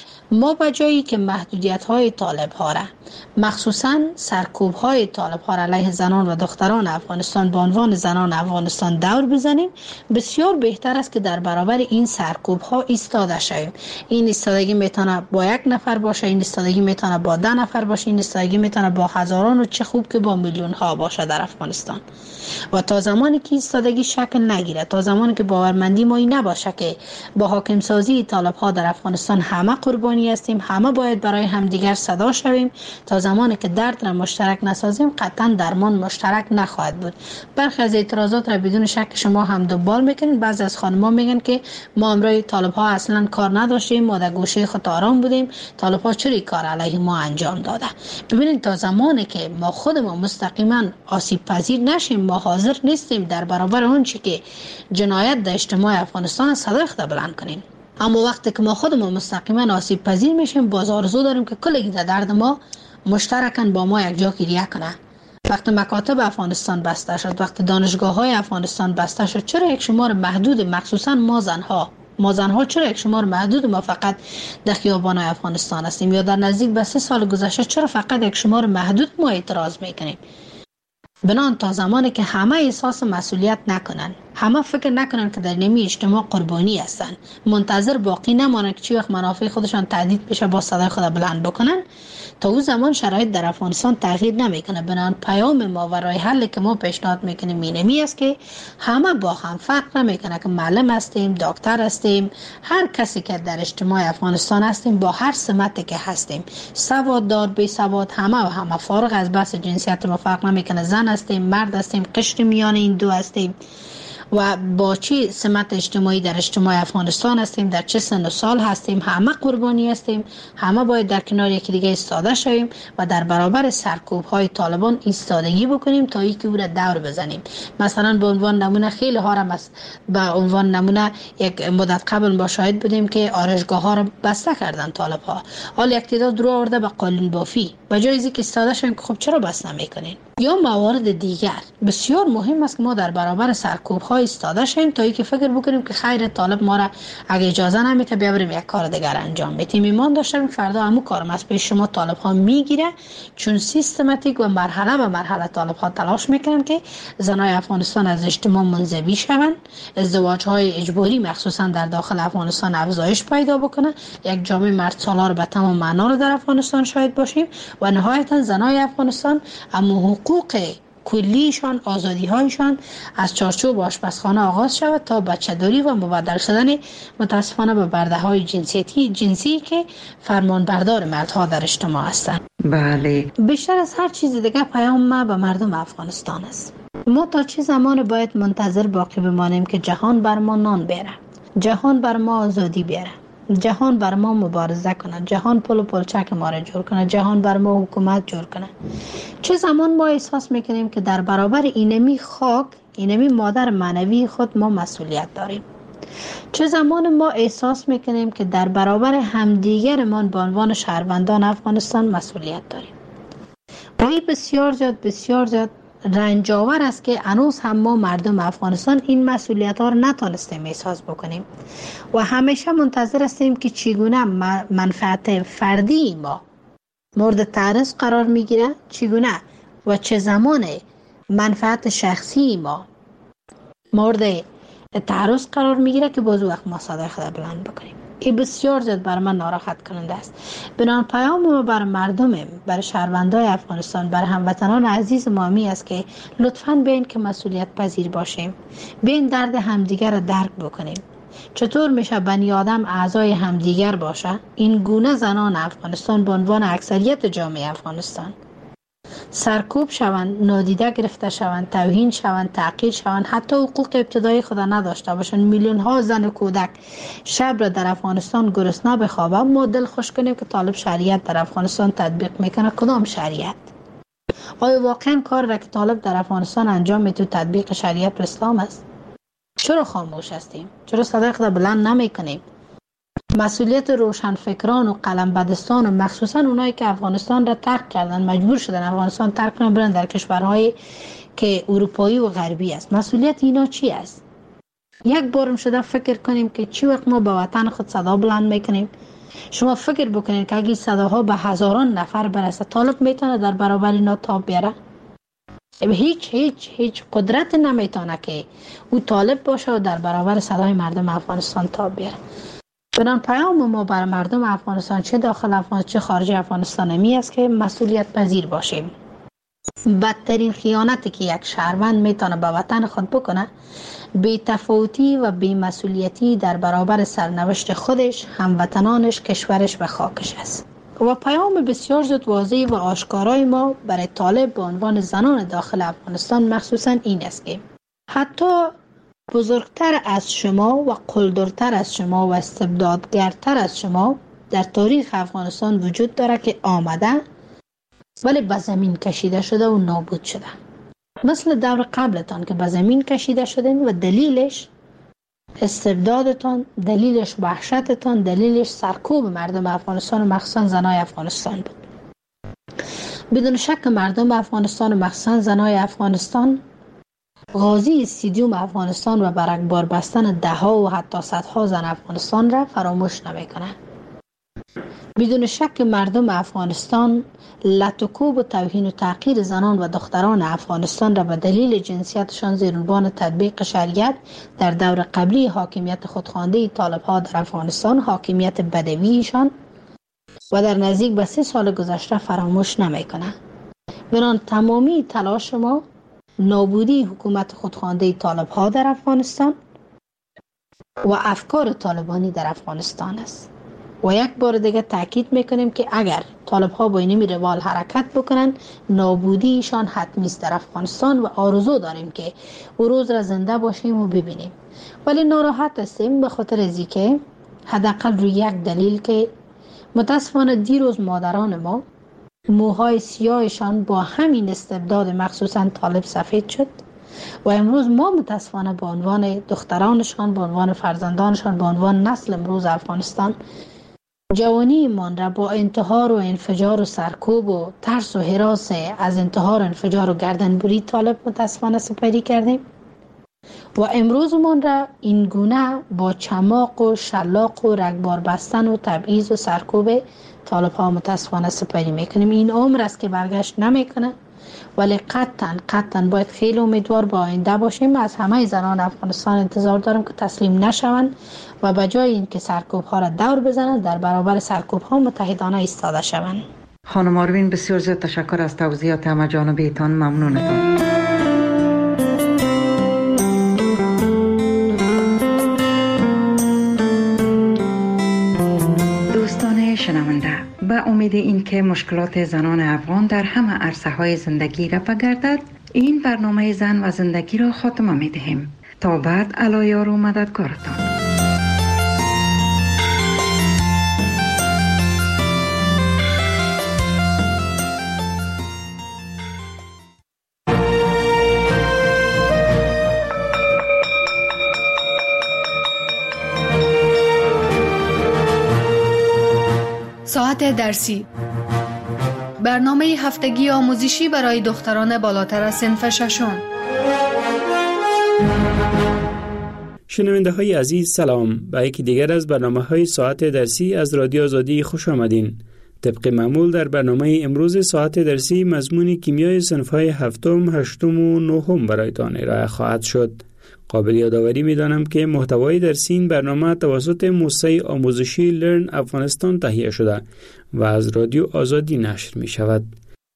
ما به جایی که محدودیت های طالب ها را، مخصوصا سرکوب های طالب ها را علیه زنان و دختران افغانستان به عنوان زنان افغانستان دور بزنیم، بسیار بهتر است که در برابر این سرکوب ها ایستاده شویم. این ایستادگی میتونه با یک نفر باشه، این ایستادگی میتونه با 10 نفر باشه، این ایستادگی میتونه با هزاران و چه خوب که با میلیون ها باشه در افغانستان. و تا زمانی که ایستادگی شکل نگیره، تا زمانی که باورمندی ما این نباشه که با حاکم سازی طالب ها در افغانستان همه قربانی هستیم، همه باید برای همدیگر صدا شویم، تا زمانی که درد را مشترک نسازیم قطعا درمان مشترک نخواهد بود. برخی از اعتراضات را بدون شک شما هم دنبال میکنید. بعضی از خانم‌ها میگن که ما امروز طالب ها اصلا کار نداشتیم، ما در گوشه خود آرام بودیم، طالب ها چرا کار علیه ما انجام داده؟ ببینید تا زمانی که ما خودمون مستقیما آسیب پذیر نشیم، ما حاضر نیستیم در برابر اون چی که جنایت در اجتماع افغانستان صدای خود بلند کنیم. اما وقتی که ما خودمون مستقیما آسیب پذیر میشیم، باز آرزو داریم که کلی درد ما مشترکاً با ما یک جا گریه کنه. وقتی مکاتب افغانستان بسته شد، وقتی دانشگاه های افغانستان بسته شد، چرا یک شمار محدود، مخصوصاً ما زنها چرا یک شمار محدود ما فقط در خیابان افغانستان هستیم؟ یا در نزدیک به 3 سال گذشته چرا فقط یک شمار محدود ما اعتراض میکنیم؟ بنان تا زمانی که همه احساس مسئولیت نکنن، همه فکر نکنن که در نمی اجتماع قربانی هستن، منتظر باقی نمانن که چی وقت منافع خودشان تهدید بشه با صدای خود بلند بکنن، تا اون زمان شرایط در افغانستان تغییر نمیکنه. بنان پیام ما و راه حلی که ما پیشنهاد میکنیم اینمی است که همه با هم فرق نمیکنه که معلم هستیم، دکتر هستیم، هر کسی که در اجتماع افغانستان هستیم، با هر سمتی که هستیم، سواددار بی سواد، همه فارغ از بحث جنسیت ما فرق نمیکنه. زن هستیم، مرد هستیم، قشر میان این دو هستیم. و با چه سمت اجتماعی در اجتماع افغانستان هستیم، در چه سن و سال هستیم، همه قربانی هستیم، همه باید در کنار یکی دیگه ایستاده شویم و در برابر سرکوب های طالبان ایستادگی بکنیم تا اینکه او را دور بزنیم. مثلا به عنوان نمونه خیلی ها را به عنوان نمونه یک مدت قبل با شاهد بودیم که آرایشگاه ها را بسته کردن طالب ها. حال یک تعداد رو آورده به قالین بافی و جای ازی که ایستاده شویم که خب چرا بس نمیکنین؟ یا موارد دیگر بسیار مهم است که ما در برابر سرکوب ها ایستاده شویم تا اینکه فکر بکنیم که خیر طالب ما را اگه اجازه نمیده بیا بریم یک کار دیگر انجام بدیم. ایمان داشتیم فردا همون کارم از پیش شما طالب ها میگیره، چون سیستماتیک و مرحله به مرحله طالب ها تلاش میکنن که زنای افغانستان از اجتماع منزوی شوند، ازدواج های اجباری مخصوصا در داخل افغانستان افزایش پیدا بکنه، یک جامعه مرد سالار به تمام معنا رو در افغانستان شاهد باشیم و نهایتا زنای افغانستان اما حقوق کلیشان، آزادی هایشان از چارچوب آشپزخانه آغاز شود تا بچه‌داری و مبدل شدن متاسفانه به برده های جنسی که فرمان بردار مردها در اجتماع هستند. بله. بیشتر از هر چیز دیگه پیام ما به مردم افغانستان است. ما تا چه زمان باید منتظر باقی بمانیم که جهان بر ما نان بیاره، جهان بر ما آزادی بیاره، جهان بر ما مبارزه کنه، جهان پل و پلچک ما را جور کنه، جهان بر ما حکومت جور کنه؟ چه زمان ما احساس میکنیم که در برابر اینمی خاک، اینمی مادر معنوی خود ما مسئولیت داریم؟ چه زمان ما احساس میکنیم که در برابر همدیگرمان به عنوان شهروندان افغانستان مسئولیت داریم؟ و این بسیار زیاد رنجاور است که هنوز هم ما مردم افغانستان این مسئولیت ها رو نتانستیم احساس بکنیم و همیشه منتظر هستیم که چگونه منفعت فردی ما مورد تعرض قرار میگیره، چگونه و چه زمان منفعت شخصی ما مورد تعرض قرار میگیره که باز وقت ما صدای خود بلند بکنیم. این بسیار زیاد بر من ناراحت کننده است. بنابراین پیام ما بر مردم، بر شهروندان افغانستان، بر هموطنان عزیز ما می است که لطفاً بیاین که مسئولیت پذیر باشیم، بیاین درد همدیگر را درک بکنیم. چطور میشه بنی آدم اعضای همدیگر باشه؟ این گونه زنان افغانستان به عنوان اکثریت جامعه افغانستان سرکوب شوند، نادیده گرفته شوند، توهین شوند، تحقیر شوند، حتی حقوق ابتدایی خود نداشته باشند. میلیون ها زن و کودک شب را در افغانستان گرسنه بخوابه. ما دل خوش کنیم که طالب شریعت در افغانستان تطبیق میکنه. کدام شریعت؟ آیا واقعا کار را که طالب در افغانستان انجام میده تطبیق شریعت و اسلام است؟ چرا خاموش هستیم؟ چرا صدای خود بلند نمیکنیم؟ مسئولیت روشنفکران و قلمبدستان و مخصوصا اونایی که افغانستان را ترک کردن، مجبور شدن افغانستان ترک کنن برن در کشورهای که اروپایی و غربی است، مسئولیت اینا چی است؟ یک بارم شده فکر کنیم که چی وقت ما به وطن خود صدا بلند میکنیم. شما فکر بکنید که اگه صداها به هزاران نفر برسه، طالب میتونه در برابر اینا تاب بیاره؟ هیچ قدرت نمیتونه که او طالب باشه و در برابر صدای مردم افغانستان تاب بیاره. بنابراین پیام ما بر مردم افغانستان، چه داخل افغانستان چه خارج افغانستان، می است که مسئولیت پذیر باشیم. بدترین خیانتی که یک شهروند میتونه به وطن خود بکنه، بی تفاوتی و بی مسئولیتی در برابر سرنوشت خودش، هموطنانش، کشورش و خاکش است. و پیام بسیار زود واضح و آشکارای ما برای طالب به عنوان زنان داخل افغانستان مخصوصا این است که حتی بزرگتر از شما و قلدرتر از شما و استبدادگرتر از شما در تاریخ افغانستان وجود داره که آمده ولی به زمین کشیده شده و نابود شده. مثل دور قبلتان که به زمین کشیده شدین و دلیلش استبدادتان، دلیلش وحشتتان، دلیلش سرکوب مردم افغانستان و مخصوصا زنای افغانستان بود. بدون شک مردم افغانستان و مخصوصا زنای افغانستان غازی استادیوم افغانستان و برگبار بستن دهها و حتی صدها زن افغانستان را فراموش نمی‌کنند. بدون شک مردم افغانستان لطکوب و توهین و تحقیر زنان و دختران افغانستان را به دلیل جنسیتشان زیر عنوان تطبیق شریعت در دور قبلی حاکمیت خودخوانده طالب‌ها در افغانستان، حاکمیت بدویشان و در نزدیک به 3 سال گذشته فراموش نمی‌کنند. بنابراین تمامی تلاش ما نابودی حکومت خودخوانده طالب‌ها در افغانستان و افکار طالبانی در افغانستان است. و یک بار دیگه تاکید میکنیم که اگر طالب ها با این روال حرکت بکنن نابودی ایشان حتمی است در افغانستان و آرزو داریم که او روز را زنده باشیم و ببینیم. ولی ناراحت هستیم به خاطر ازی که حداقل روی یک دلیل که متاسفانه دیروز مادران ما موهای سیاهشان با همین استبداد مخصوصا طالب سفید شد و امروز ما متاسفانه به عنوان دخترانشان، به عنوان فرزندانشان، به عنوان نسل امروز افغانستان جوانی ایمان را با انتحار و انفجار و سرکوب و ترس و هراس از انتحار و انفجار و گردنبری طالب متاسفانه سپری کردیم و امروز من را این گونه با چماق و شلاق و رگبار بستن و تبعیض و سرکوب طالب ها متاسفانه سپری میکنیم. این عمر است که برگشت نمیکنه، ولی قطعا باید خیلی امیدوار با آینده باشیم. از همه زنان افغانستان انتظار دارم که تسلیم نشوند و به جای اینکه سرکوب ها را دور بزنند در برابر سرکوب ها متحدانه ایستاده شوند. خانم آروین بسیار زیاد تشکر از توضیحات همه جانبیتان. ممنونتان. دوستان شنونده، به امید اینکه مشکلات زنان افغان در همه عرصه‌های زندگی رفع گردد، این برنامه زن و زندگی را خاتمه می‌دهیم. تا بعد الایار و مددکارتان. ساعت درسی، برنامه هفتگی آموزشی برای دختران بالاتر از صنف ششم. شنونده های عزیز سلام، به یکی دیگر از برنامه های ساعت درسی از رادیو آزادی خوش آمدین. طبق معمول در برنامه امروز ساعت درسی مضمون کیمیای صنف های هفتم، هشتم و نهم برایتان ارائه خواهد شد. قابل یادآوری می‌دانم که محتوای درسی این برنامه توسط موسسه آموزشی لرن افغانستان تهیه شده و از رادیو آزادی نشر می‌شود.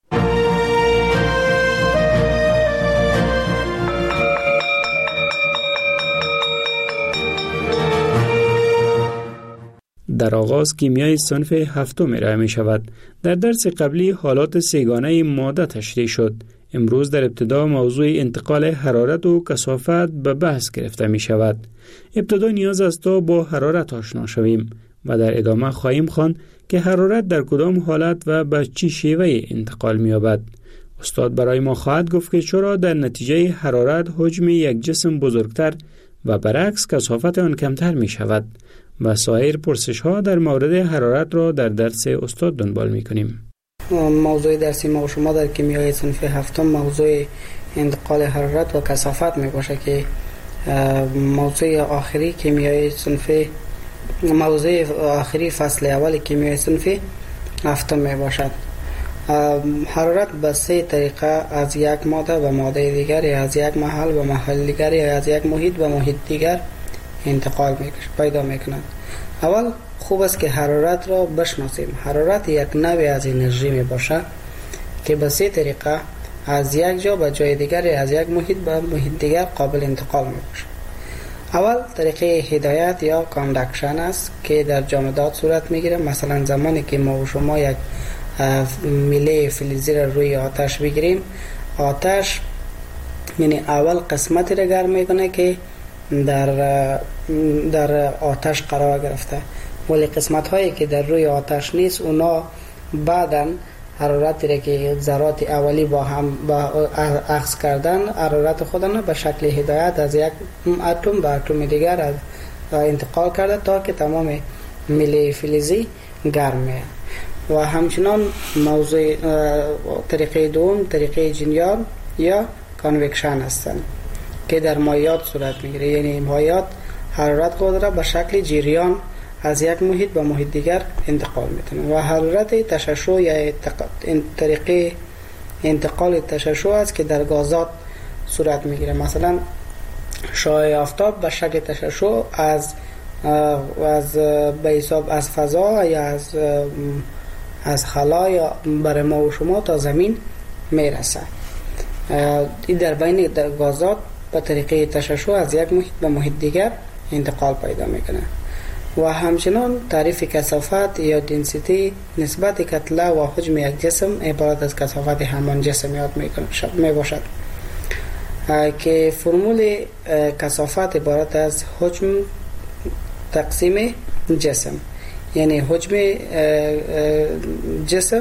در آغاز کیمیای صنف هفتم ارائه می‌شود. در درس قبلی حالات سه‌گانه ماده تشریح شد. امروز در ابتدا موضوع انتقال حرارت و کثافت به بحث گرفته می شود. ابتدا نیاز است تا با حرارت آشنا شویم و در ادامه خواهیم خواند که حرارت در کدام حالت و به چه شیوه انتقال می یابد. استاد برای ما خواهد گفت که چرا در نتیجه حرارت حجم یک جسم بزرگتر و برعکس کثافت آن کمتر می شود و سایر پرسش ها در مورد حرارت را در درس استاد دنبال می کنیم. موضوع درسی ما و شما در کیمیای صنف هفتم موضوع انتقال حرارت و کثافت می باشه که موضوع آخری کیمیای صنف موضوع آخری فصل اول کیمیای صنف هفتم می باشد. حرارت به سه طریقه از یک ماده به ماده دیگر یا از یک محل به محل دیگر یا از یک محیط به محیط دیگر انتقال پیدا می کند. اول خوب است که حرارت را بشناسیم. حرارت یک نوع از انرژی می باشد که به سه طریقه از یک جا به جای دیگر یا از یک محیط به محیط دیگر قابل انتقال می باشد. اول طریقه هدایت یا کاندکشن است که در جامدات صورت می گیرد. مثلا زمانی که ما و شما یک میله فلزی را روی آتش بگیریم، آتش یعنی اول قسمتی را گرم می کنه که در آتش قرار گرفته، ولی قسمت هایی که در روی آتش نیست اونا بعداً حرارتی را که ذرات اولی با هم اخذ کردن حرارت خودن به شکل هدایت از یک اتم به اتم دیگر انتقال کرده تا که تمام میله فلزی گرم میشه. و همچنان موضوع طریقه دوم طریقه جریان یا کانوکشن هستند که در مایعات صورت میگیره. یعنی مایعات حرارت خود را به شکل جریان از یک محیط به محیط دیگر انتقال میتونه و حرارت تشعشع یا طریقه انتقال تشعشع است که در گازات صورت میگیره. مثلا شعاع آفتاب به شکل تشعشع از به حساب از فضا یا از خلا یا برای ما و شما تا زمین میرسه. این در بین گازات به طریقه تشعشع از یک محیط به محیط دیگر انتقال پیدا میکنه. و همچنان تعریف کثافت یا دنسیتی نسبت کتله و حجم یک جسم عبارت از کثافت همان جسم یاد می باشد که فرمول کثافت عبارت از حجم تقسیم جسم، یعنی حجم جسم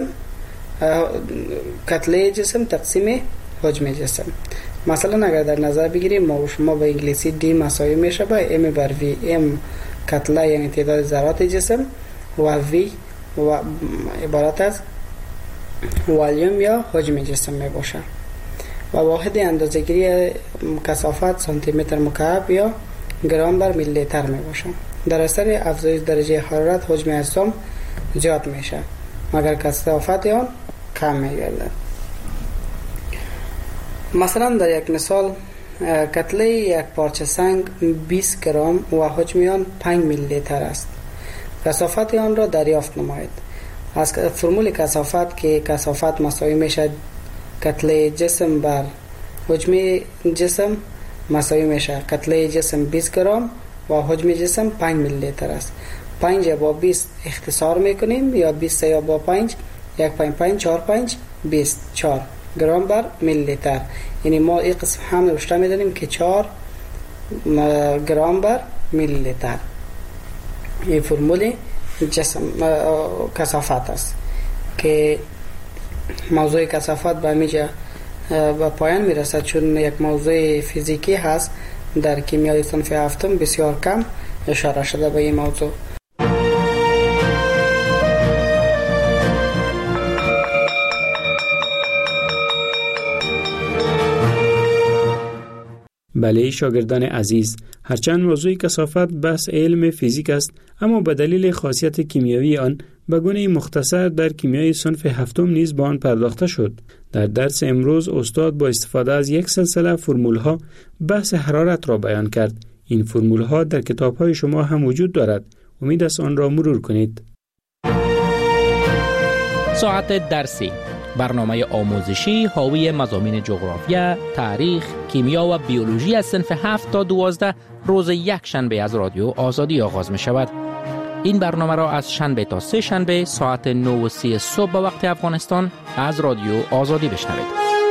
کتله جسم تقسیم حجم جسم. مثلا اگر در نظر بگیریم ما و شما به انگلیسی D مساوی میشه به M بر V. M کتله یعنی تعداد ذرات جسم و V و عبارت از والیوم یا حجم جسم می باشه و واحد اندازه‌گیری کثافت سانتی متر مکعب یا گرم بر میلی لیتر می باشه. در اثر افزایش درجه حرارت حجم اجسام زیاد میشه مگر کثافت آن کم میگردد. مثلا در یک مثال کتله یک پارچه سنگ 20 گرم و حجم آن 5 میلی لیتر است. کثافت آن را دریافت نمایید. از فرمول کثافت که کثافت مساوی میشه کتله جسم بر حجم جسم مساوی میشه کتله جسم 20 گرم و حجم جسم 5 میلی لیتر است. 5 با 20 اختصار میکنیم یا 20 یا با 5 1 5 5 4 5 20 4 گرم بر میلی لیتر، یعنی ما این قسم هم رشته میدانیم که 4 گرم بر میلی لیتر. این فرمول جسم کثافت است که موضوع کثافت به میجا به پایان میرسد چون یک موضوع فیزیکی هست. در کیمیای صنف هفتم بسیار کم اشاره شده به این موضوع. بله شاگردان عزیز، هرچند موضوع کثافت بحث علم فیزیک است، اما به دلیل خاصیت کیمیایی آن به گونه مختصر در کیمیای صنف هفتم نیز به آن پرداخته شد. در درس امروز استاد با استفاده از یک سلسله فرمول‌ها بحث حرارت را بیان کرد. این فرمول‌ها در کتاب‌های شما هم وجود دارد. امید است آن را مرور کنید. ساعت درسی، برنامه آموزشی حاوی مضامین جغرافیا، تاریخ، کیمیا و بیولوژی از صنف 7 تا 12 روز یک شنبه از رادیو آزادی آغاز می شود. این برنامه را از شنبه تا سه شنبه ساعت 9:30 صبح به وقت افغانستان از رادیو آزادی بشنوید.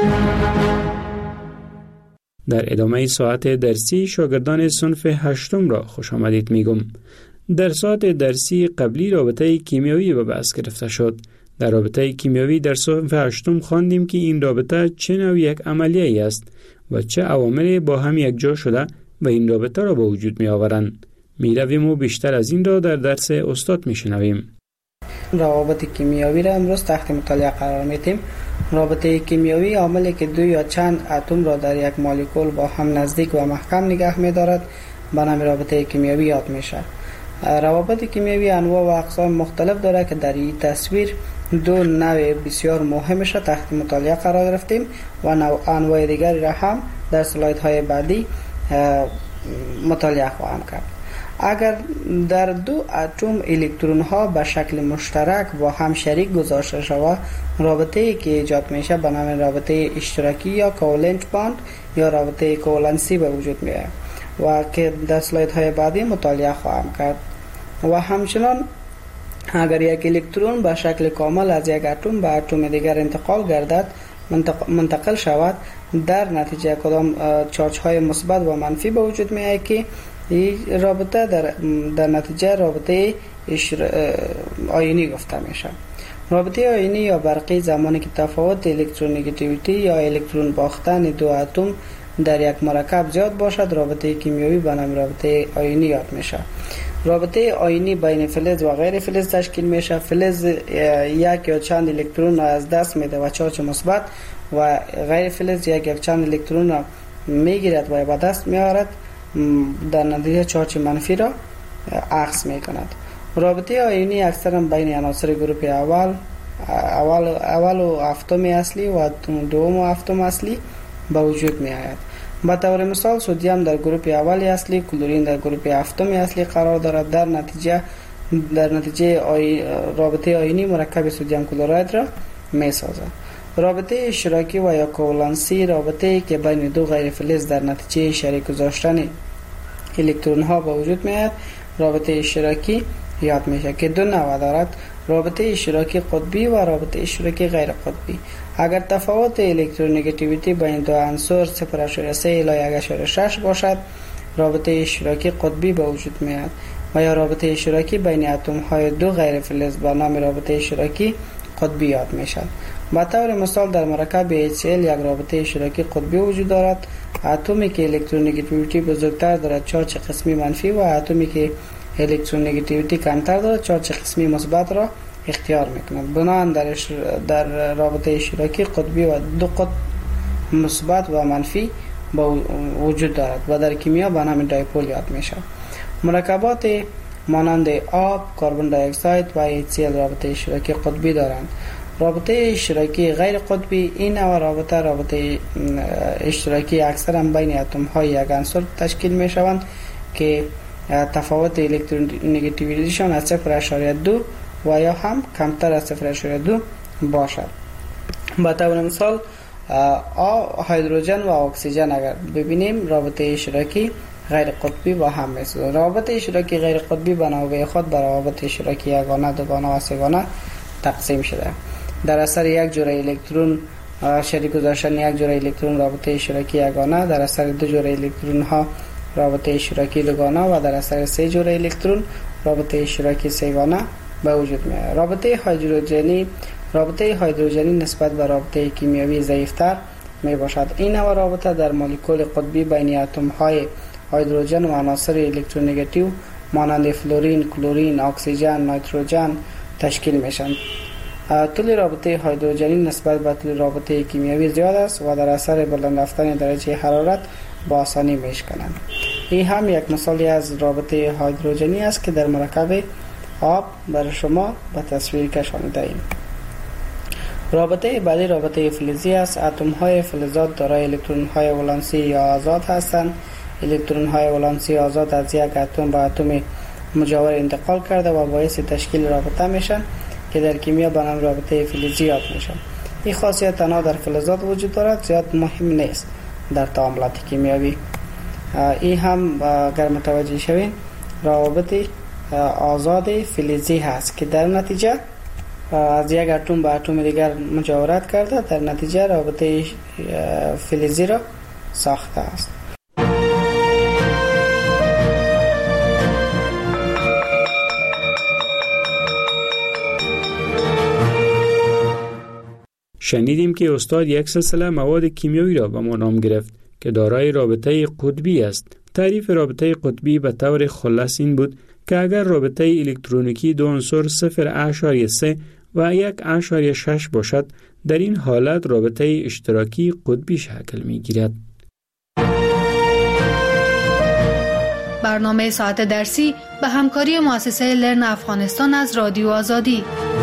در ادامه ساعت درسی شاگردان صنف هشتم را خوش آمدید میگم. در ساعت درسی قبلی رابطه کیمیایی به بحث گرفته شد. در رابطه کیمیایی در صنف هشتم خواندیم که این رابطه چه نوع یک عملیه است و چه عواملی با هم یک جا شده و این رابطه را به وجود می آورند. می رویم و بیشتر از این را در درس استاد می شنویم. روابط کیمیایی را امروز تحت مطالعه قرار میدیم. رابطه کیمیایی عاملی که دو یا چند اتم را در یک مولکول با هم نزدیک و محکم نگه می دارد به نام رابطه کیمیایی یاد میشه. روابط کیمیایی انواع و اقسام مختلف دارد که در این تصویر دو نوع بسیار مهمش را تحت مطالعه قرار گرفتیم و انواع دیگری را هم در سلایدهای بعدی مطالعه خواهم کرد. اگر در دو اتم الکترون ها به شکل مشترک با هم شریک گذاشته شود، رابطه ای که ایجاد میشه به نام رابطه اشتراکی یا کوولنت باند یا رابطه کوولنسی به وجود میاد و که در سلایدهای بعدی مطالعه خواهم کرد. و همچنان اگر یک الکترون به شکل کامل از یک اتم به اتم دیگر منتقل شود، در نتیجه کدام چارج های مثبت و منفی به وجود می آید که این رابطه در نتیجه رابطه آیونی گفته میشه. رابطه آیونی یا برقی زمانی که تفاوت الکترونگیتیویتی یا الکترون باختن دو اتم در یک مرکب زیاد باشد، رابطه کیمیایی به نام رابطه آیونی یاد میشه. رابطه آیونی بین فلز و غیر فلز تشکیل میشه. فلز یک یا چند الکترون را از دست میده و چارج مثبت و غیر فلز یک یا چند الکترون را میگیرد و به دست میآورد، در نتیجه چارج منفی را اخذ میکند. رابطه آیونی اکثرا بین عناصر گروپ اول و هفتم اصلی و دوم و هفتم اصلی به وجود می آید. به طور مثال سدیم در گروپ اول اصلی، کلورین در گروپ هفتم اصلی قرار دارد. در نتیجه رابطه آیونی مرکب سدیم کلراید را می سازد. رابطه اشتراکی و یا کوولنسی رابطه که بین دو غیر فلز در نتیجه شریک گذاشتن الکترون ها به وجود می آید رابطه اشتراکی یاد میشه که دو نوع دارد: رابطه اشتراکی قطبی و رابطه اشتراکی غیر قطبی. اگر تفاوت الکترونگاتیویتی بین دو عنصر 0.3 الی 1.6 باشد، رابطه اشتراکی قطبی به وجود میاد و یا رابطه اشتراکی بین اتم های دو غیر فلز با نام رابطه اشتراکی قطبی یاد میشد. به طور مثال در مرکب HCl یک رابطه اشتراکی قطبی وجود دارد. اتمی که الکترونگاتیویتی بزرگتر دارد چارج قسمی منفی و اتمی که الکترونگاتیویتی کمتر دارد چارج قسمی مثبت را اختیار میکنند. بنابراین در رابطه اشتراکی قطبی و دو قطب مثبت و منفی وجود دارد و در کیمیا به نام دایپول یاد میشه. مرکبات مانند آب، کربن دی اکساید و HCl رابطه اشتراکی قطبی دارند. رابطه اشتراکی غیر قطبی این نوع رابطه اشتراکی اکثرا بین اتم های یک عنصر تشکیل می شوند که تفاوت الکترونگاتیویتیشان از 0.2 و یا هم کمتر از 0.2 باشد. به طور مثال هیدروژن و اکسیژن اگر ببینیم رابطه اشتراکی غیر قطبی با هم میسازند. رابطه اشتراکی غیر قطبی به نوبه خود بر روابط اشتراکی یگانه، دوگانه و سه‌گانه تقسیم شده. در اثر یک جوره الکترون شریک گذاشتن یک جوره الکترون رابطه اشتراکی یگانه، در اثر دو جوره الکترون ها رابطه اشتراکی دوگانه و در اثر سه جوره الکترون رابطه اشتراکی سه‌گانه به وجود میاد. رابطه هیدروژنی نسبت به رابطه کیمیایی ضعیفتر می باشد. این نوع رابطه در مولکول قطبی بین اتم های هیدروژن و عناصر الکترونگاتیو مانند فلورین، کلورین، اکسیژن، نیتروژن تشکیل میشن. طول رابطه هیدروژنی نسبت به طول رابطه کیمیایی زیاد است و در اثر بلند رفتن درجه حرارت با آسانی میشکنند. این هم یک مثالی از رابطه هیدروژنی است که در مرکب آب برای شما به تصویر کشانده ایم. رابطه بعدی رابطه فلزی است. اتم های فلزات دارای الکترون های ولانسی یا آزاد هستند. الکترون های ولانسی آزاد از یک اتم به اتم مجاور انتقال کرده و باعث تشکیل رابطه میشن که در کیمیا به نام رابطه فلزی یاد میشن. این خاصیت تنها در فلزات وجود دارد، زیاد مهم نیست در تعاملات کیمیایی. این هم اگر متوجه شوین روابط آزاد فلزی هست که در نتیجه از یک اتم به اتم دیگر مجاورت کرده، در نتیجه رابطه فلزی را ساخته است. شنیدیم که استاد یک سلسله مواد کیمیایی را به ما نام گرفت که دارای رابطه قطبی است. تعریف رابطه قطبی به طور خلاص این بود که اگر رابطه الکترونیکی دو عنصر 0.3 و 1.6 باشد، در این حالت رابطه اشتراکی قطبی شکل می گیرد. برنامه ساعت درسی به همکاری مؤسسه لرن افغانستان از رادیو آزادی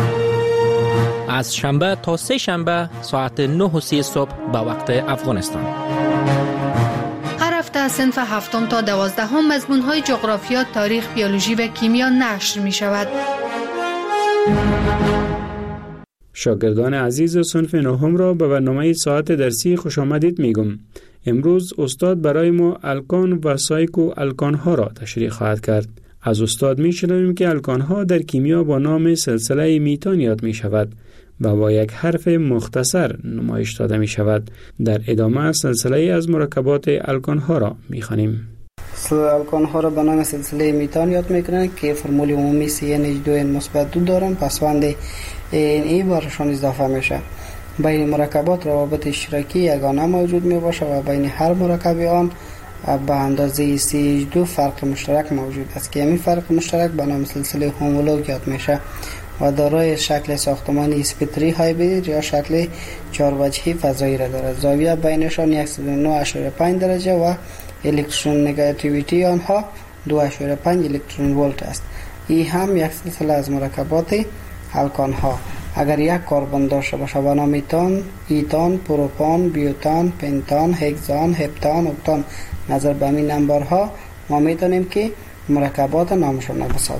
از شنبه تا سه شنبه ساعت 9:30 صبح به وقت افغانستان. هر هفته از صنف 7 تا 12 مضمون‌های جغرافیا، تاریخ، بیولوژی و کیمیا نشر می شود. شاگردان عزیز صنف 9 را به برنامه ساعت درسی خوش آمدید میگم. امروز استاد برای ما الکان و سایکو الکان ها را تشریح خواهد کرد. از استاد میشنویم که الکان ها در کیمیا با نام سلسله میتان یاد می شود و با یک حرف مختصر نمایش داده می شود. در ادامه سلسله از مرکبات الکان ها را می خوانیم. الکان ها را به نام سلسله میتان یاد میکنند که فرمول عمومی CN2N-2 دارند. پسوند ای برشان اضافه میشه. بین مرکبات روابط اشتراکی یگانه موجود می باشه و بین هر مرکب آن به اندازه CH2 فرق مشترک موجود است که همین فرق مشترک به نام سلسله هومولوگ یاد میشه و دارای شکل ساختمانی اسپیتری هایبرید یا شکل 4 وجهی فضایی را دارد. زاویه بینشان 109.5 درجه و الکترون نگاتیویتی آنها 2.5 الکترون ولت است. این هم یک سلسله از مرکبات الکان ها. اگر یک کربن داشته باشه به نام ایتان، پروپان، بیوتان، پنتان، هگزان، هپتان، اکتان، نظر به این نمبرها ما میتونیم که مرکبات نامشون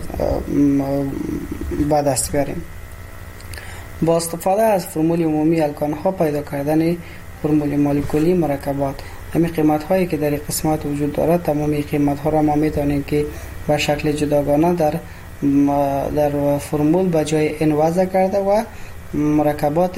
به دست بیاریم. با استفاده از فرمول عمومی الکان ها پیدا کردن فرمول مولکولی مرکبات. همین قیمت هایی که در قسمت وجود دارد تمامی قیمت ها را ما میتونیم که و شکل جداگانه در فرمول به جای این وضع کرده و مرکبات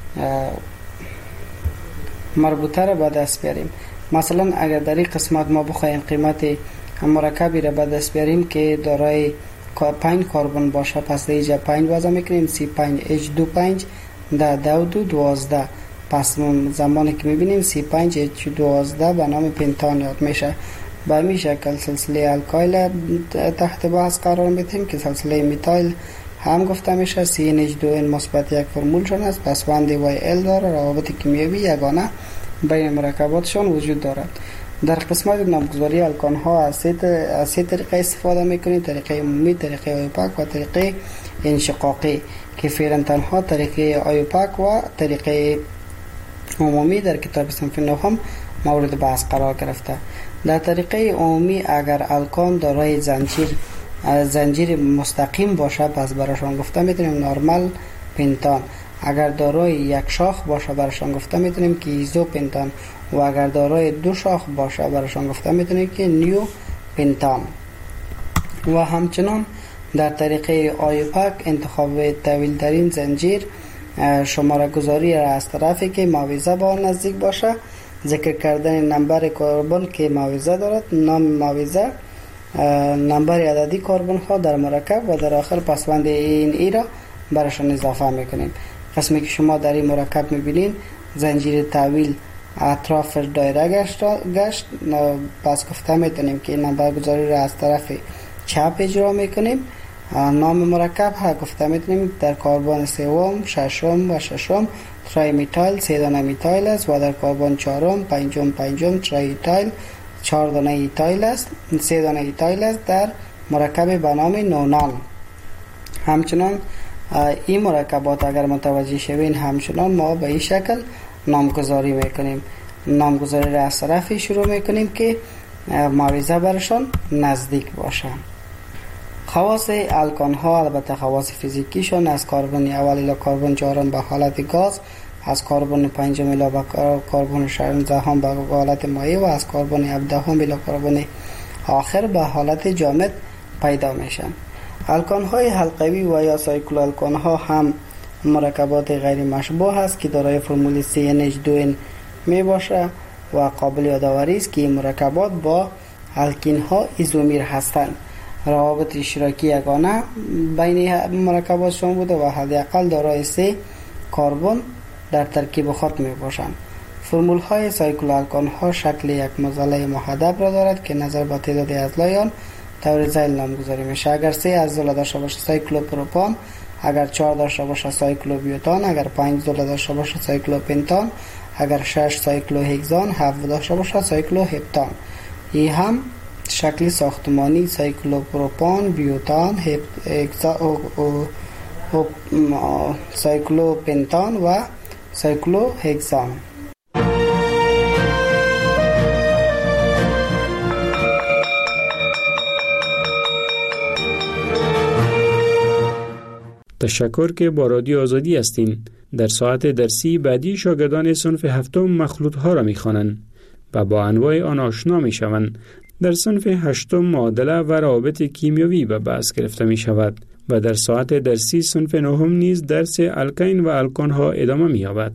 مربوطه را به دست بیاریم. مثلا اگر در این قسمت ما بخوایم قیمت مرکبی را به دست بیاریم که دارای 5 کربن باشه، پس در اینجا 5 وضع میکنیم، C5H25 در 12. پس زمانی که میبینیم C5H12 به نام پنتان یاد میشه. به همین شکل سلسله الکایل تحت بحث قرار میدیم که سلسله میتایل هم گفته میشه. CnH2n مثبت یک فرمولشون است، پس بند YL داره. روابط کیمیایی یگانه بین مرکباتشون وجود دارد. در قسمت نامگذاری الکان ها از سه طریقه استفاده میکنیم: طریقه عمومی، طریقه آیوپاک و طریقه انشقاقی، که فعلا تنها طریقه آیوپاک و طریقه عمومی در کتاب صنف نهم مورد بحث قرار گرفته. در طریقه عمومی اگر الکان دارای زنجیر مستقیم باشه، پس براشون گفته میتونیم نورمال پنتان. اگر دارای یک شاخ باشه براشون گفته میتونیم که ایزو پنتان، و اگر دارای 2 شاخ باشه براشون گفته میتونیم که نیو پنتان. و همچنان در طریقه آیوپاک انتخاب طویل ترین زنجیر، شماره گذاری را از طرفی که معاوضه با نزدیک باشه، ذکر کردن نمبر کربن که معاوضه دارد، نام معاوضه، نمبر عددی کربن ها در مرکب و در آخر پسوند این را براشون اضافه میکنیم. قسمی که شما در این مرکب میبینین زنجیر طویل اطراف دایره گشت، پس گفته میتونیم که این نمبر گذاری را از طرف چپ اجرا میکنیم. نام مرکب ها گفته میتونیم در کربن سوم، ششم و ششم تری میتایل 3 دانه میتایل است، و در کربن چهارم، پنجم تری ایتایل 4 دانه ایتایل است، 3 دانه ایتایل است در مرکب به نام نونان. همچنان این مرکبات اگر متوجه شوین، همچنان ما به این شکل نامگذاری میکنیم. نامگذاری را از طرفی شروع میکنیم که معاوضه برشان نزدیک باشه. خواص الکان ها البته خواص فیزیکیشون از کربن اول الی کربن چهارم به حالت گاز، از کربن پنجم الی کربن ششم به حالت مایع، و از کربن 17 الی کربن آخر به حالت جامد پیدا میشن. الکان های حلقوی و یا سایکل الکان ها هم مرکبات غیر مشبوه است که دارای فرمول CnH2n می باشه و قابل یادآوری است که این مرکبات با الکین ها ایزومیر هستند. روابط اشتراکی یگانه بین مرکباتشون بوده و حداقل دارای 3 کربن در ترکیب خود می باشند. فرمول های سایکل الکان ها شکل یک معضله محدب را دارد که نظر به تعداد اضلاعیان طور ذیل نامگذاری میشه. اگر 3 اضلاع داشته باشه سایکلوپروپان، اگر 4 داشته باشه سایکلوبیوتان، اگر 5 اضلاع داشته باشه سایکلوپنتان، اگر 6 سایکلوهگزان، 7 داشته باشه سایکلوهپتان. این هم شکل ساختمانی سایکلوپروپان، بیوتان، سایکلوپنتان و سایکلوهگزان. تشکر که با رادیو آزادی هستین. در ساعت درسی بعدی شاگردان صنف هفتم مخلوط ها را می‌خوانند و با انواع آن آشنا می‌شوند. در صنف هشتم معادله و روابط کیمیایی به بحث گرفته می‌شود و در ساعت درسی صنف نهم نیز درس الکین و الکان ها ادامه می‌یابد.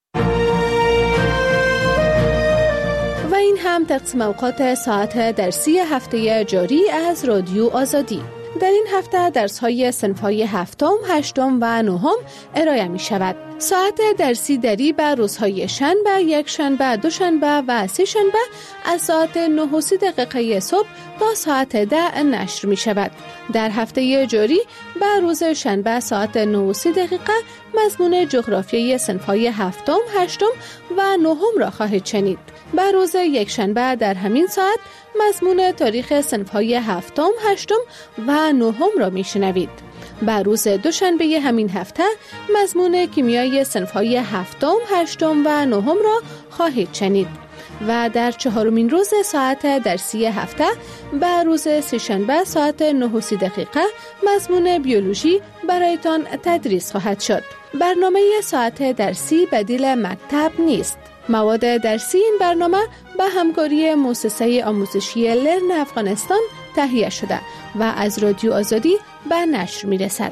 و این هم تقسیم اوقات ساعت درسی هفته جاری از رادیو آزادی. در این هفته درس‌های صنف‌های هفتم، هشتم و نهم ارائه می‌شود. ساعت درسی دری به روزهای شنبه، یک شنبه، دوشنبه و سه شنبه از ساعت 9:30 صبح تا ساعت 10 نشر می‌شود. در هفته جاری به روز شنبه ساعت 9:30 مضمون جغرافیای صنف‌های هفتم، هشتم و نهم را خواهید شنید. به روز یک شنبه در همین ساعت مضمون تاریخ صنف‌های هفتم، هشتم و نهم را می‌شنوید. به روز دوشنبه همین هفته مضمون کیمیای صنف‌های هفتم، هشتم و نهم را خواهید شنید. و در چهارمین روز ساعت درسی هفته به روز سه‌شنبه ساعت 9:30 مضمون بیولوژی برایتان تدریس خواهد شد. برنامه ساعت درسی بدیل مکتب نیست. مواد درسی این برنامه به همکاری مؤسسه آموزشی لرن افغانستان تهیه شده و از رادیو آزادی به نشر می رسد.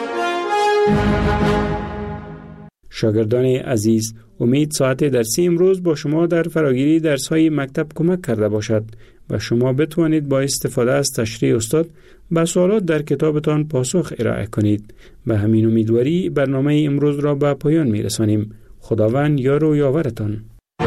شاگردان عزیز، امید ساعت درسی امروز با شما در فراگیری درس‌های مکتب کمک کرده باشد و شما بتوانید با استفاده از تشریح استاد به سوالات در کتابتان پاسخ ارائه کنید. به همین امیدواری برنامه امروز را به پایان می‌رسانیم. خداوند یار و یاورتان.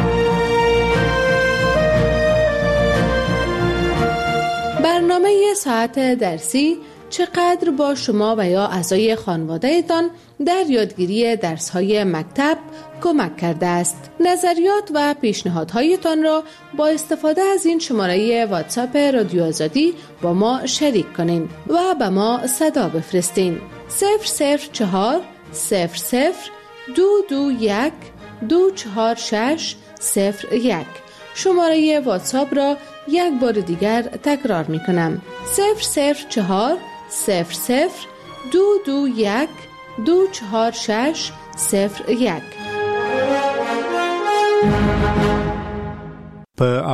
برنامه ساعت درسی چقدر با شما و یا اعضای خانواده‌تان در یادگیری درس‌های مکتب کمک کرده است. نظریات و پیشنهادهایتان را با استفاده از این شماره واتساپ رادیو آزادی با ما شریک کنین و به ما صدا بفرستین. 004 00 221 246 01. شماره واتساپ را یک بار دیگر تکرار می کنم. 004 00 221 246 01.